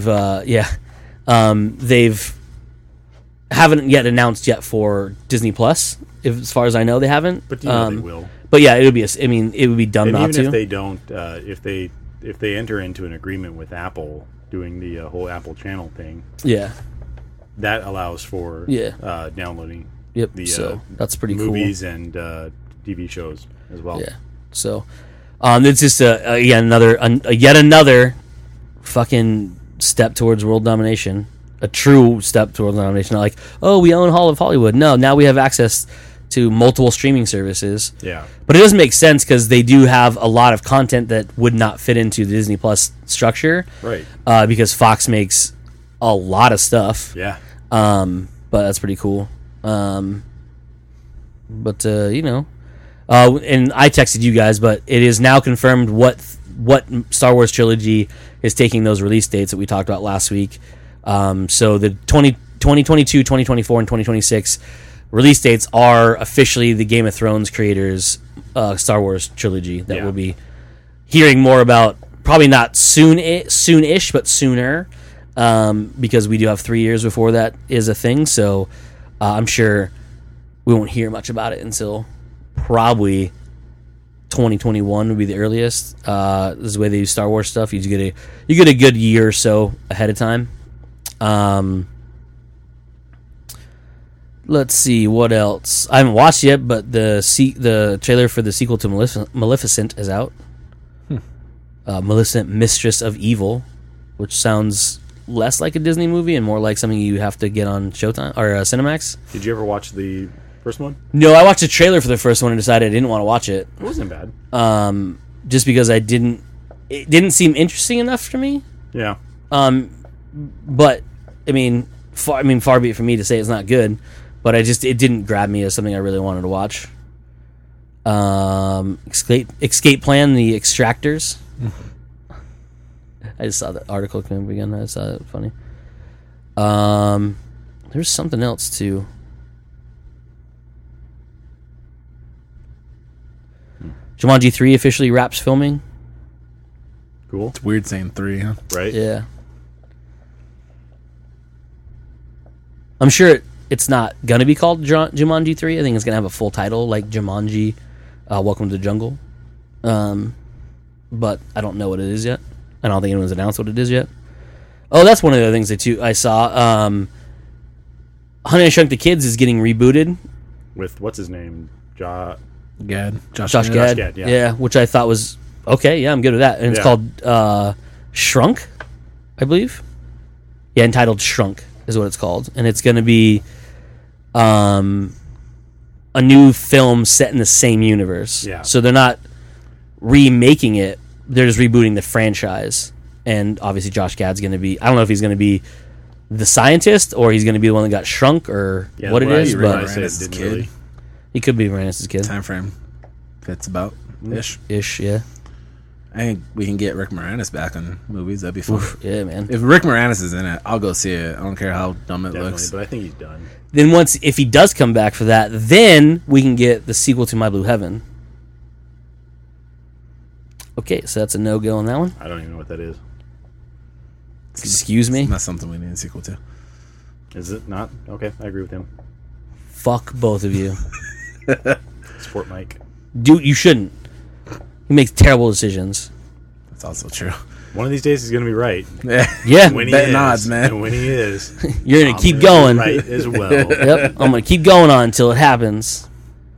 haven't yet announced yet for Disney Plus. As far as I know, they haven't. But you know they will. But yeah, it would be. It would be dumb and not even to. If they don't, if they enter into an agreement with Apple doing the whole Apple channel thing, yeah, that allows for downloading. Yep. The so that's pretty movies cool. and TV shows as well. Yeah. So it's just yet another fucking step towards world domination. A true step towards domination. Not like, oh, we own all of Hollywood. No, now we have access to multiple streaming services. Yeah. But it doesn't make sense because they do have a lot of content that would not fit into the Disney Plus structure. Right. Because Fox makes a lot of stuff. Yeah. But that's pretty cool. And I texted you guys, but it is now confirmed what Star Wars trilogy is taking those release dates that we talked about last week. So the 2022, 2024, and 2026 release dates are officially the Game of Thrones creators' Star Wars trilogy that we'll be hearing more about. Probably not soonish, but sooner, because we do have 3 years before that is a thing. So I'm sure we won't hear much about it until probably 2021 would be the earliest. This is the way they do Star Wars stuff. You get a good year or so ahead of time. Let's see what else. I haven't watched yet, but the trailer for the sequel to Maleficent is out. Maleficent, Mistress of Evil, which sounds less like a Disney movie and more like something you have to get on Showtime or Cinemax. Did you ever watch the first one? No, I watched a trailer for the first one and decided I didn't want to watch it. It wasn't bad. Just because it didn't seem interesting enough to me. Yeah. But far be it from me to say it's not good, but it didn't grab me as something I really wanted to watch. Escape Plan, The Extractors. I just saw that article come up again. I saw it funny. There's something else too. Jumanji 3 officially wraps filming. Cool. It's weird saying 3, huh? Right? Yeah. I'm sure it's not going to be called Jumanji 3. I think it's going to have a full title like Jumanji Welcome to the Jungle. But I don't know what it is yet. I don't think anyone's announced what it is yet. Oh, that's one of the other things I saw. Honey, I Shrunk the Kids is getting rebooted. with what's his name, Josh Gad. Gad, yeah. Which I thought was okay. Yeah, I'm good with that. And it's called Shrunk, I believe. Yeah, entitled Shrunk is what it's called, and it's going to be a new film set in the same universe. Yeah. So they're not remaking it; they're just rebooting the franchise. And obviously, Josh Gad's going to be. I don't know if he's going to be the scientist or he's going to be the one that got shrunk or what it is. But Moranis' kid. Really. He could be Moranis' kid. Time frame fits about ish. Yeah. I think we can get Rick Moranis back on movies. That'd be fun. Oof, yeah, man. If Rick Moranis is in it, I'll go see it. I don't care how dumb it looks. But I think he's done. Then if he does come back for that, then we can get the sequel to My Blue Heaven. Okay, so that's a no-go on that one. I don't even know what that is. Excuse me? It's not something we need a sequel to. Is it not? Okay, I agree with him. Fuck both of you. Support Mike. Dude, you shouldn't. He makes terrible decisions. That's also true. One of these days he's going to be right. Yeah. When he Betting is, odds, man. And when he is, you're going to keep going. Right as well. Yep. I'm going to keep going on until it happens.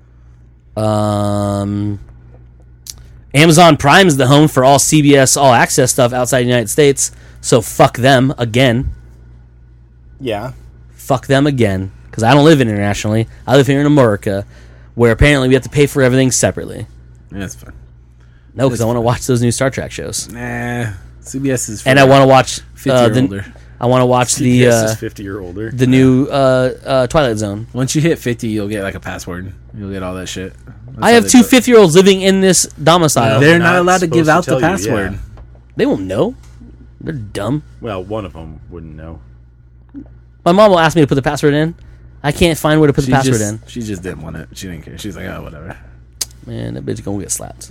Amazon Prime is the home for all CBS All Access stuff outside the United States. So fuck them again. Yeah. Fuck them again. Because I don't live internationally. I live here in America, where apparently we have to pay for everything separately. Yeah, that's fine. No, because I want to watch those new Star Trek shows. Nah, CBS is for and I want to watch 50 or older. I want to watch CBS is 50 or older. the new Twilight Zone. Once you hit 50, you'll get like a password. You'll get all that shit. That's I have two 50-year-olds living in this domicile. They're not allowed to give out the password. Yeah. They won't know. They're dumb. Well, one of them wouldn't know. My mom will ask me to put the password in. I can't find where to put the password in. She just didn't want it. She didn't care. She's like, oh, whatever. Man, that bitch gonna get slapped.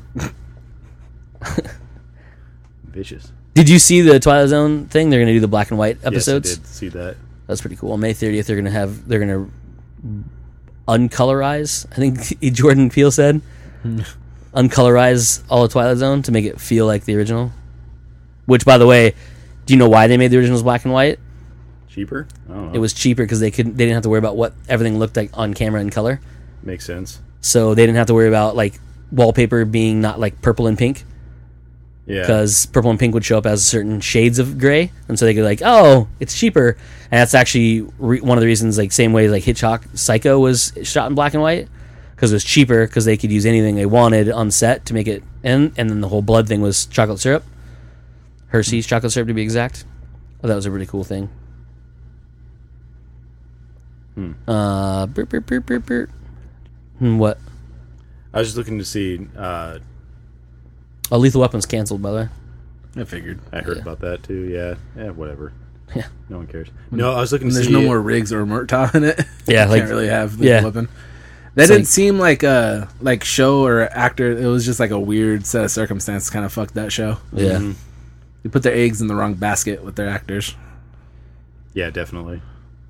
Vicious. Did you see the Twilight Zone thing? They're gonna do the black and white episodes. Yes, I did see that. That's pretty cool. On May 30th, they're gonna uncolorize. I think Jordan Peele said uncolorize all of Twilight Zone to make it feel like the original. Which, by the way, do you know why they made the originals black and white? Cheaper? I don't know. It was cheaper because they didn't have to worry about what everything looked like on camera in color. Makes sense. So they didn't have to worry about like wallpaper being not like purple and pink. Yeah. Because purple and pink would show up as certain shades of gray, and so they could like, oh, it's cheaper, and that's actually one of the reasons. Like same way like Hitchcock Psycho was shot in black and white because it was cheaper because they could use anything they wanted on set to make it in, and then the whole blood thing was chocolate syrup, Hershey's chocolate syrup to be exact. Oh, that was a really cool thing. What? I was just looking to see. Lethal Weapon's canceled, by the way. I figured. I heard about that too. Yeah. Whatever. Yeah. No one cares. No, I was looking to see. There's no more Riggs or Murtaugh in it. Yeah, you like, can't really have Lethal Weapon. That it's didn't seem like a show or actor. It was just like a weird set of circumstances. Kind of fucked that show. Yeah. Mm-hmm. You put their eggs in the wrong basket with their actors. Yeah, definitely.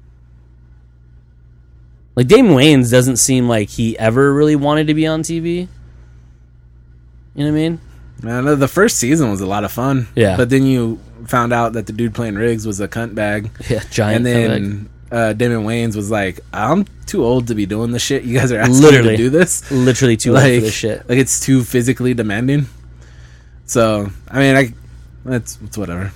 Like Damon Wayans doesn't seem like he ever really wanted to be on TV. You know what I mean? Man, the first season was a lot of fun. Yeah. But then you found out that the dude playing Riggs was a cunt bag. Yeah, giant. And then Damon Wayans was like, I'm too old to be doing this shit. You guys are asking me to do this? Literally too old for this shit. Like, it's too physically demanding. So, I mean, it's whatever.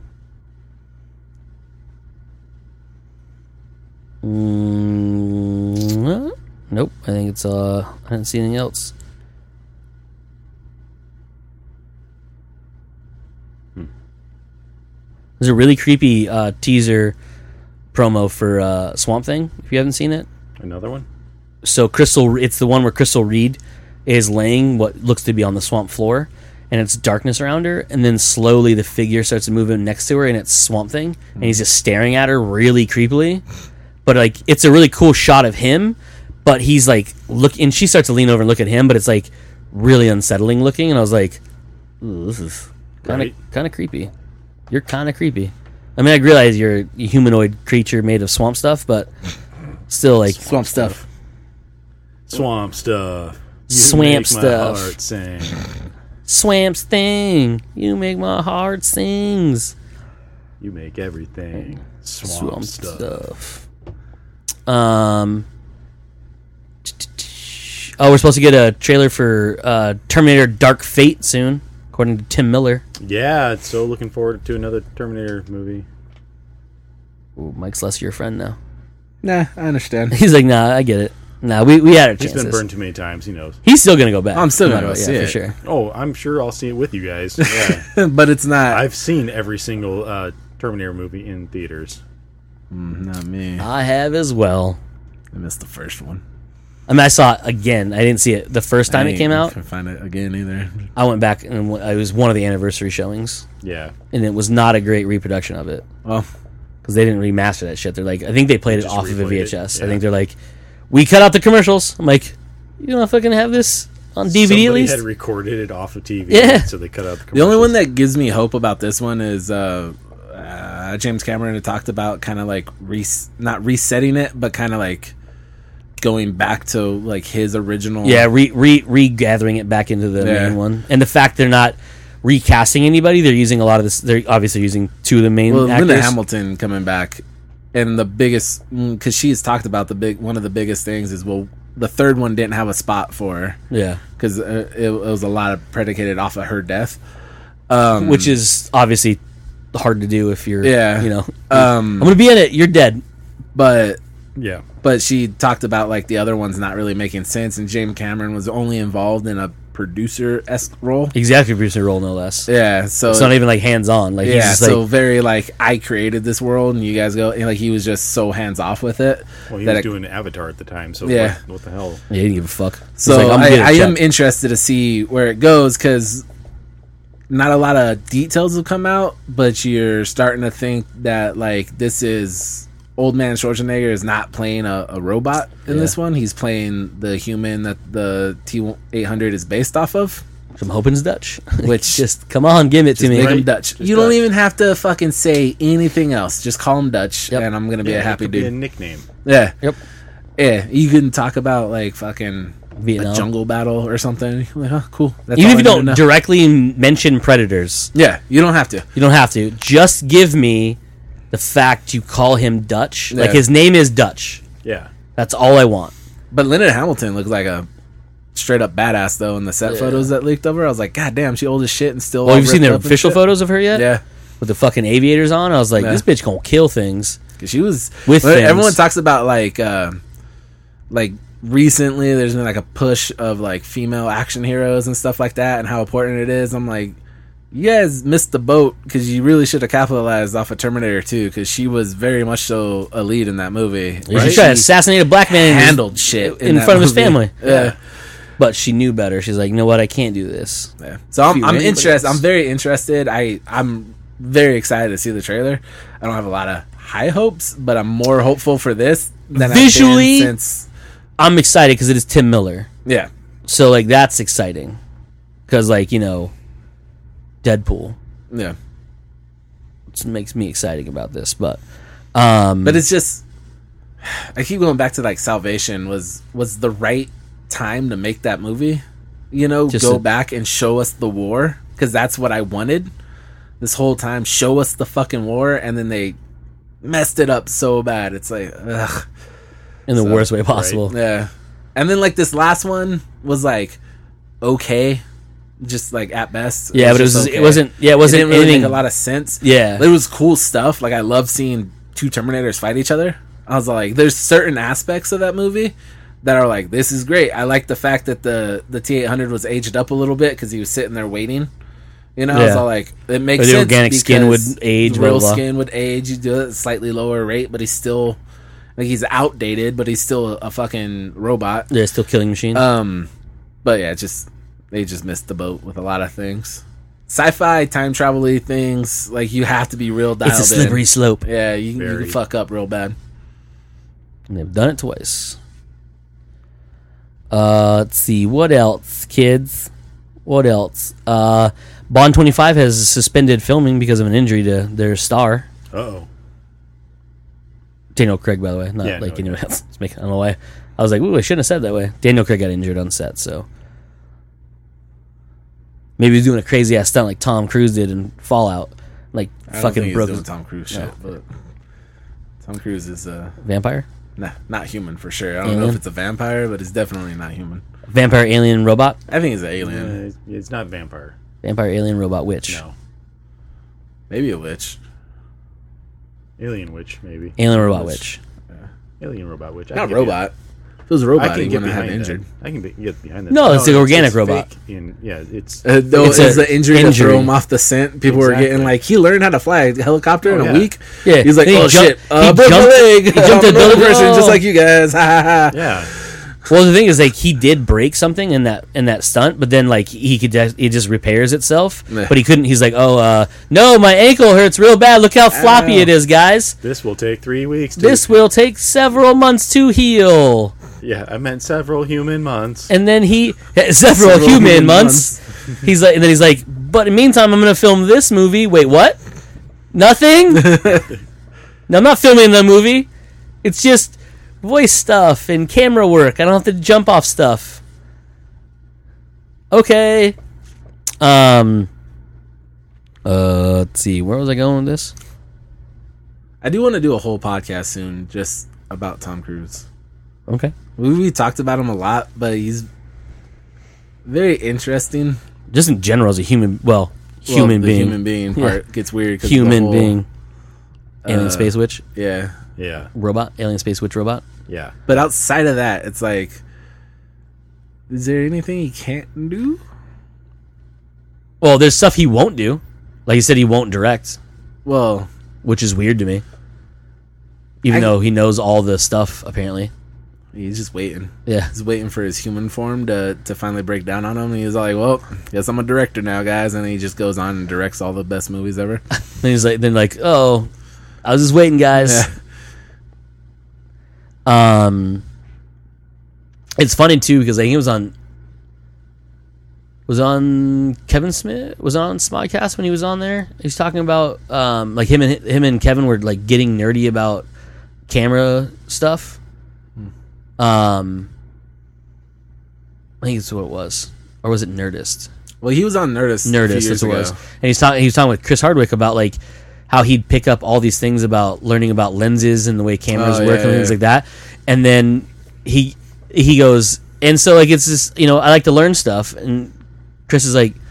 Nope. I think it's I didn't see anything else. There's a really creepy teaser promo for Swamp Thing. If you haven't seen it, Another one. So it's the one where Crystal Reed is laying what looks to be on the swamp floor, and it's darkness around her, and then slowly the figure starts moving next to her, and it's Swamp Thing, and he's just staring at her really creepily. But like, it's a really cool shot of him, but he's like and she starts to lean over and look at him, but it's like really unsettling looking, and I was like, ooh, this is kind of creepy. You're kind of creepy. I mean, I realize you're a humanoid creature made of swamp stuff, but still, like Swamp stuff. Swamp stuff. You Swamp make stuff. My heart sing. Swamps thing. You make my heart sings. You make everything swamp stuff. Oh, we're supposed to get a trailer for Terminator Dark Fate soon, according to Tim Miller. Yeah, so looking forward to another Terminator movie. Ooh, Mike's less your friend now. Nah, I understand. He's like, nah, I get it. Nah, we had our chances. He's been burned too many times. He knows. He's still gonna go back. I'm still gonna go see it for sure. Oh, I'm sure I'll see it with you guys. Yeah, but it's not. I've seen every single Terminator movie in theaters. Not me. I have as well. I missed the first one. I mean, I saw it again. I didn't see it the first time it came out. I couldn't find it again either. I went back and it was one of the anniversary showings. Yeah, and it was not a great reproduction of it. Well, because they didn't remaster that shit. They're like, I think they played it off of a VHS. Yeah. I think they're like, we cut out the commercials. I'm like, you don't fucking have this on DVD Somebody at least? had recorded it off of TV. Yeah. So they cut out the commercials. the only one that gives me hope about this one is James Cameron had talked about kind of like not resetting it, but kind of like going back to like his original. Yeah, regathering it back into the main one. And the fact they're not recasting anybody, they're using a lot of this. They're obviously using two of the main actors. Linda Hamilton coming back, and the biggest, because she has talked about one of the biggest things is, well, the third one didn't have a spot for her. Yeah, because it was a lot of predicated off of her death, which is obviously hard to do if you're, I'm gonna be in it. You're dead, but yeah. But she talked about like the other ones not really making sense, and James Cameron was only involved in a producer-esque role. Executive producer role, no less. Yeah, so it's not even like hands-on. Like, yeah, he's just so like, very like, I created this world, and you guys go, and like he was just so hands-off with it. Well, he was doing Avatar at the time, so yeah. what the hell? Yeah, he didn't give a fuck. So like, I am interested to see where it goes, because not a lot of details have come out, but you're starting to think that like this is old man Schwarzenegger is not playing a robot in this one. He's playing the human that the T-800 is based off of. I'm hoping it's Dutch. Which just come on, give it to me. Make him Dutch. You don't even have to fucking say anything else. Just call him Dutch, and I'm gonna be a happy dude. Be a nickname. Yeah. Yep. Yeah. You can talk about like fucking Vietnam. a jungle battle or something. You're like, oh, cool. That's even all if you I need don't to know. directly mention predators. Yeah, you don't have to. You don't have to. Just give me the fact you call him Dutch. Yeah. Like, his name is Dutch. Yeah. That's all I want. But Linda Hamilton looks like a straight up badass though in the set photos that leaked of her. I was like, God damn, she old as shit and still. Well, have you seen the ripped up and official shit. photos of her yet? Yeah, with the fucking aviators on. I was like, this bitch gonna kill things. 'Cause she was with well, things. everyone talks about like recently there's been like a push of like female action heroes and stuff like that, and how important it is. I'm like, you guys missed the boat, because you really should have capitalized off of Terminator 2, because she was very much so a lead in that movie. She tried to assassinate a black man and handled shit in that front of his movie. family. Yeah. But she knew better. She's like, you know what? I can't do this. Yeah. So I'm anybody interested. else. I'm very interested. I'm very excited to see the trailer. I don't have a lot of high hopes, but I'm more hopeful for this than Visually, I've been since. I'm excited because it is Tim Miller. Yeah. So like that's exciting, because like, you know, Deadpool. Yeah. It makes me excited about this, but it's just, I keep going back to like Salvation was the right time to make that movie. You know, Just go back and show us the war, because that's what I wanted this whole time. Show us the fucking war, and then they messed it up so bad. It's like, ugh. in the worst way possible. Yeah. And then like this last one was like okay, just like at best. Yeah, but it wasn't it didn't really anything. make a lot of sense. Yeah. It was cool stuff. Like I love seeing two Terminators fight each other. I was like, there's certain aspects of that movie that are like, this is great. I like the fact that the T-800 was aged up a little bit because he was sitting there waiting. You know, I was all like, it makes the sense. organic skin would age, the real blah, blah. skin would age. You do it at a slightly lower rate, but he's still like, he's outdated, but he's still a fucking robot. Yeah, still killing machines. But yeah, they just missed the boat with a lot of things. Sci-fi, time travel-y things, like you have to be real dialed in. It's a slippery slope. Yeah, you can fuck up real bad. And they've done it twice. Let's see. What else, kids? What else? Bond 25 has suspended filming because of an injury to their star. Uh-oh. Daniel Craig, by the way. Not anyone else. I don't know why. I was like, ooh, I shouldn't have said it that way. Daniel Craig got injured on set, so... Maybe he's doing a crazy-ass stunt like Tom Cruise did in Fallout. Like, I don't fucking think broke... he's doing Tom Cruise shit, but... Tom Cruise is... Vampire? Nah, not human for sure. I don't know if it's a vampire, but it's definitely not human. Vampire, alien, robot? I think it's an alien. It's not vampire. Vampire, alien, robot, witch. No. Maybe a witch. Alien witch, maybe. Alien, robot, witch. Alien robot witch. Not robot. If it was a robot, I can he get wouldn't have behind injured. that. I can get behind that. No, it's an organic robot. fake it's Though It's it's a the injury to throw him off the scent. People were getting like, he learned how to fly a helicopter in a week. Yeah. He's like, He oh shit, he broke my leg. He jumped I'm a another building. person just like you guys. Ha ha ha. Yeah. Well, the thing is, like, he did break something in that stunt, but then like it just repairs itself. Meh. But he couldn't. He's like, oh, no, my ankle hurts real bad. Look how floppy it is, guys. This will take 3 weeks. This will take several months to heal. Yeah, I meant several human months. And then several human months. He's like, and then he's like, but in the meantime, I'm gonna film this movie. Wait, what? Nothing. No, I'm not filming the movie. It's just voice stuff and camera work. I don't have to jump off stuff. Okay. Let's see. Where was I going with this? I do want to do a whole podcast soon just about Tom Cruise. Okay. We talked about him a lot, but he's very interesting. Just in general, as a human being. The human being part gets weird. Human being. Alien space witch. Yeah. Yeah. Robot. Alien space witch robot. Yeah. But outside of that, it's like, is there anything he can't do? Well, there's stuff he won't do. Like he said, he won't direct, Well, which is weird to me. Even though he knows all the stuff, apparently. he's just waiting. Yeah. He's waiting for his human form to finally break down on him. He's like, well, guess I'm a director now, guys. And he just goes on and directs all the best movies ever. Then he's like, oh, I was just waiting, guys. Yeah. It's funny too because I think it was on Kevin Smith, was on Smodcast when he was on there. He's talking about like him and Kevin were like getting nerdy about camera stuff. I think that's what it was, or was it Nerdist? Well, he was on Nerdist. Nerdist, that's what it was. And he was talking with Chris Hardwick about like how he'd pick up all these things about learning about lenses and the way cameras work and things like that. And then he goes, and so like it's just, you know, I like to learn stuff. And Chris is like,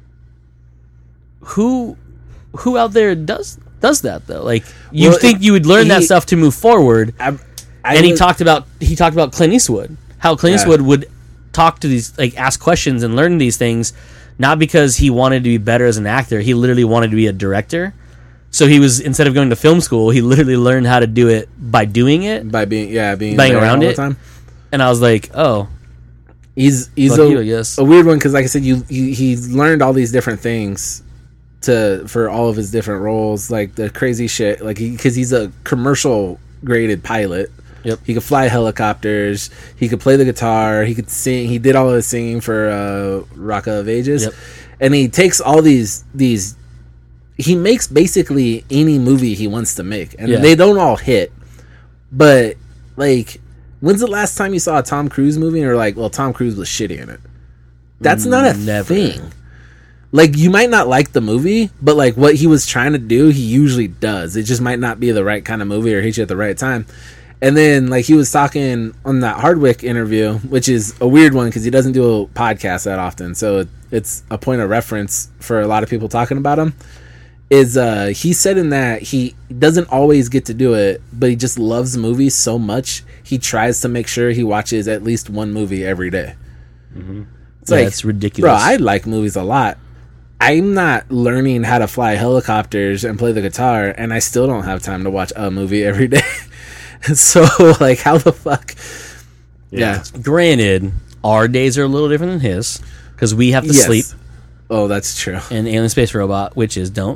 who out there does that though? Like you think you would learn that stuff to move forward? He talked about Clint Eastwood, how Clint Eastwood would talk to these, like ask questions and learn these things, not because he wanted to be better as an actor. He literally wanted to be a director. So he was, instead of going to film school, he literally learned how to do it by doing it, by being around it. All the time. And I was like, oh, he's a weird one because, like I said, he learned all these different things for all of his different roles, like the crazy shit, like because he's a commercial graded pilot. Yep. He could fly helicopters. He could play the guitar. He could sing. He did all of his singing for Rock of Ages. Yep. And he takes all these. He makes basically any movie he wants to make, and they don't all hit. But like, when's the last time you saw a Tom Cruise movie and you're like, well, Tom Cruise was shitty in it? That's not a thing. Like, you might not like the movie, but like what he was trying to do, he usually does. It just might not be the right kind of movie or hit you at the right time. And then, like, he was talking on that Hardwick interview, which is a weird one because he doesn't do a podcast that often. So it's a point of reference for a lot of people talking about him. He said in that he doesn't always get to do it, but he just loves movies so much, he tries to make sure he watches at least one movie every day. Mm-hmm. It's ridiculous. Bro, I like movies a lot. I'm not learning how to fly helicopters and play the guitar, and I still don't have time to watch a movie every day. So, like, how the fuck? Yeah. Granted, our days are a little different than his because we have to sleep. Oh, that's true. And Alien Space Robot, witches don't.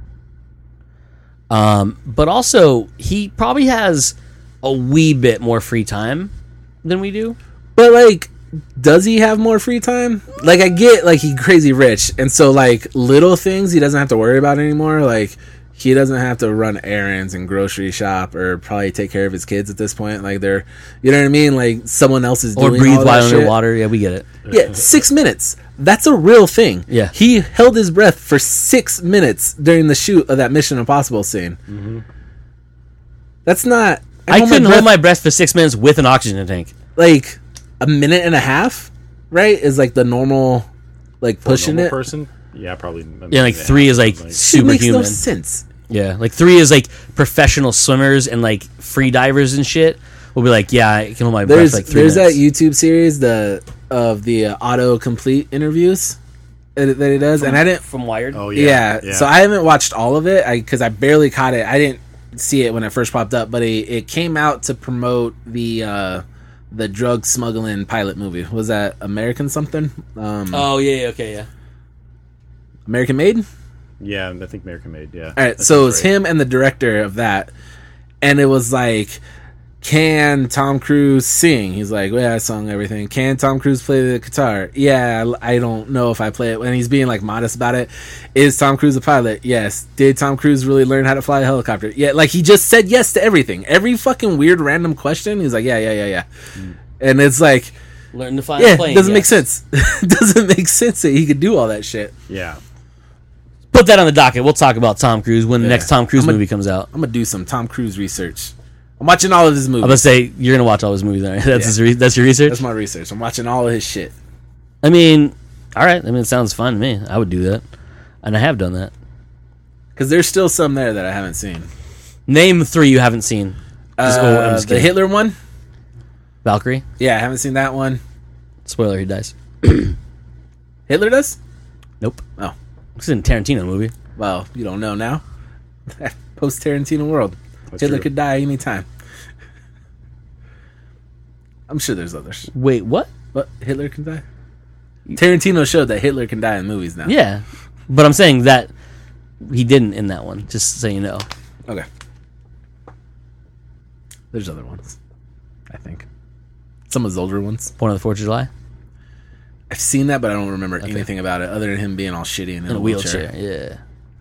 But also, he probably has a wee bit more free time than we do. But, like, does he have more free time? Like, I get, like, he's crazy rich, and so, like, little things he doesn't have to worry about anymore. Like, he doesn't have to run errands and grocery shop or probably take care of his kids at this point. Like, they're, you know what I mean? Like, someone else is doing or breathe all while that shit. underwater. Yeah, we get it. Yeah, 6 minutes. That's a real thing. Yeah. He held his breath for 6 minutes during the shoot of that Mission Impossible scene. Mm-hmm. That's not I couldn't hold my breath for 6 minutes with an oxygen tank. Like a minute and a half, right? Is like the normal, like pushing it. Person, yeah, probably. Yeah, like 3 is like superhuman. Makes no sense. Yeah, like 3 is like professional swimmers and like free divers and shit. We'll be like, yeah, I can hold my breath for like 3 minutes. There's that YouTube series of the autocomplete interviews that he does, and I didn't from Wired. Oh yeah. So I haven't watched all of it because I barely caught it. I didn't see it when it first popped up, but it came out to promote the drug smuggling pilot movie. Was that American something? Okay, American Made. Yeah, I think American Made. Yeah. All right, so it was him and the director of that, and it was like, can Tom Cruise sing? He's like, well, yeah, I sung everything. Can Tom Cruise play the guitar? Yeah, I don't know if I play it. And he's being like modest about it. Is Tom Cruise a pilot? Yes. Did Tom Cruise really learn how to fly a helicopter? Yeah, like he just said yes to everything. Every fucking weird random question, he's like, yeah. And it's like, learn to fly a plane. Doesn't make sense. Doesn't make sense that he could do all that shit. Yeah. Put that on the docket. We'll talk about Tom Cruise when the next Tom Cruise movie comes out. I'm gonna do some Tom Cruise research. I'm watching all of his movies. I'm gonna say you're gonna watch all his movies. Right? That's your research. That's my research. I'm watching all of his shit. I mean, all right. I mean, it sounds fun to me. I would do that, and I have done that. Because there's still some there that I haven't seen. Name 3 you haven't seen. The Hitler one. Valkyrie. Yeah, I haven't seen that one. Spoiler: he dies. Hitler does? Nope. Oh, it's in a Tarantino movie. Well, you don't know now. Post Tarantino world. That's Hitler true. could die anytime. I'm sure there's others. Wait, what? But Hitler can die? Tarantino showed that Hitler can die in movies now. Yeah, but I'm saying that he didn't in that one. Just so you know. Okay. There's other ones, I think. Some of his older ones. Born on the 4th of July. I've seen that, but I don't remember anything about it other than him being all shitty and in a wheelchair. Yeah.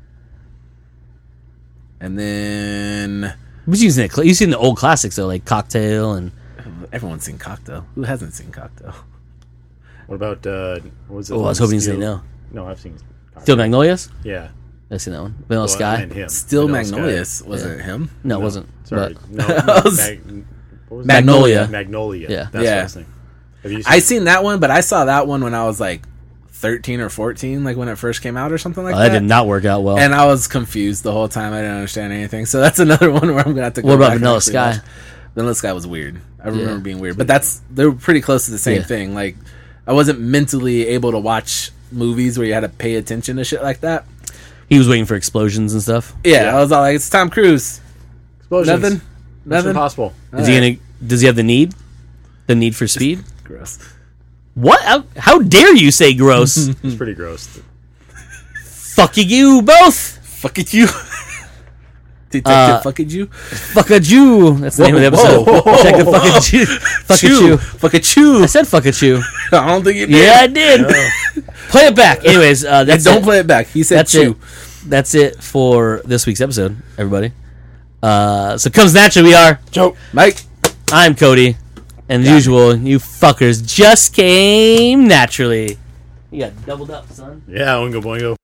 And then But you've seen the old classics though, like Cocktail and. everyone's seen Cocktail. Who hasn't seen Cocktail? What about what was it? Oh, I was hoping you'd say no. No, I've seen. Steel Magnolias. Yeah. I've seen that one. Vanilla Sky. And him. Still Vanilla Magnolias wasn't him. No, it wasn't. Sorry. But No. What was Magnolia. Magnolia. Yeah. That's what I was thinking. Have you seen I seen that one, but I saw that one when I was like 13 or 14, like when it first came out or something like that that. did not work out well. And I was confused the whole time. I didn't understand anything. So that's another one where I'm gonna have to go. What about back and Vanilla actually Sky? watch. Vanilla Sky was weird. I remember being weird, but they were pretty close to the same thing. Like I wasn't mentally able to watch movies where you had to pay attention to shit like that. He was waiting for explosions and stuff. Yeah. I was all like, "It's Tom Cruise." Explosions. Nothing. Mission Impossible. Is he gonna? Does he have the need? The need for speed? Gross. What? How dare you say gross? It's pretty gross. Fucking you both. Fuck it, you. Detective, fuck it, you. Fuck a Jew. That's the name of the episode. Detective fuck a Jew. Fuck a Jew. Fuck it, you. I said fuck a Jew. I don't think you did. Yeah, I did. Play it back. Anyways, that's don't it. play it back. He said That's chew. it. That's it for this week's episode, everybody. So comes naturally. We are Joe. Mike. I'm Cody. And as usual, you fuckers just came naturally. You got doubled up, son. Yeah, Oingo Boingo.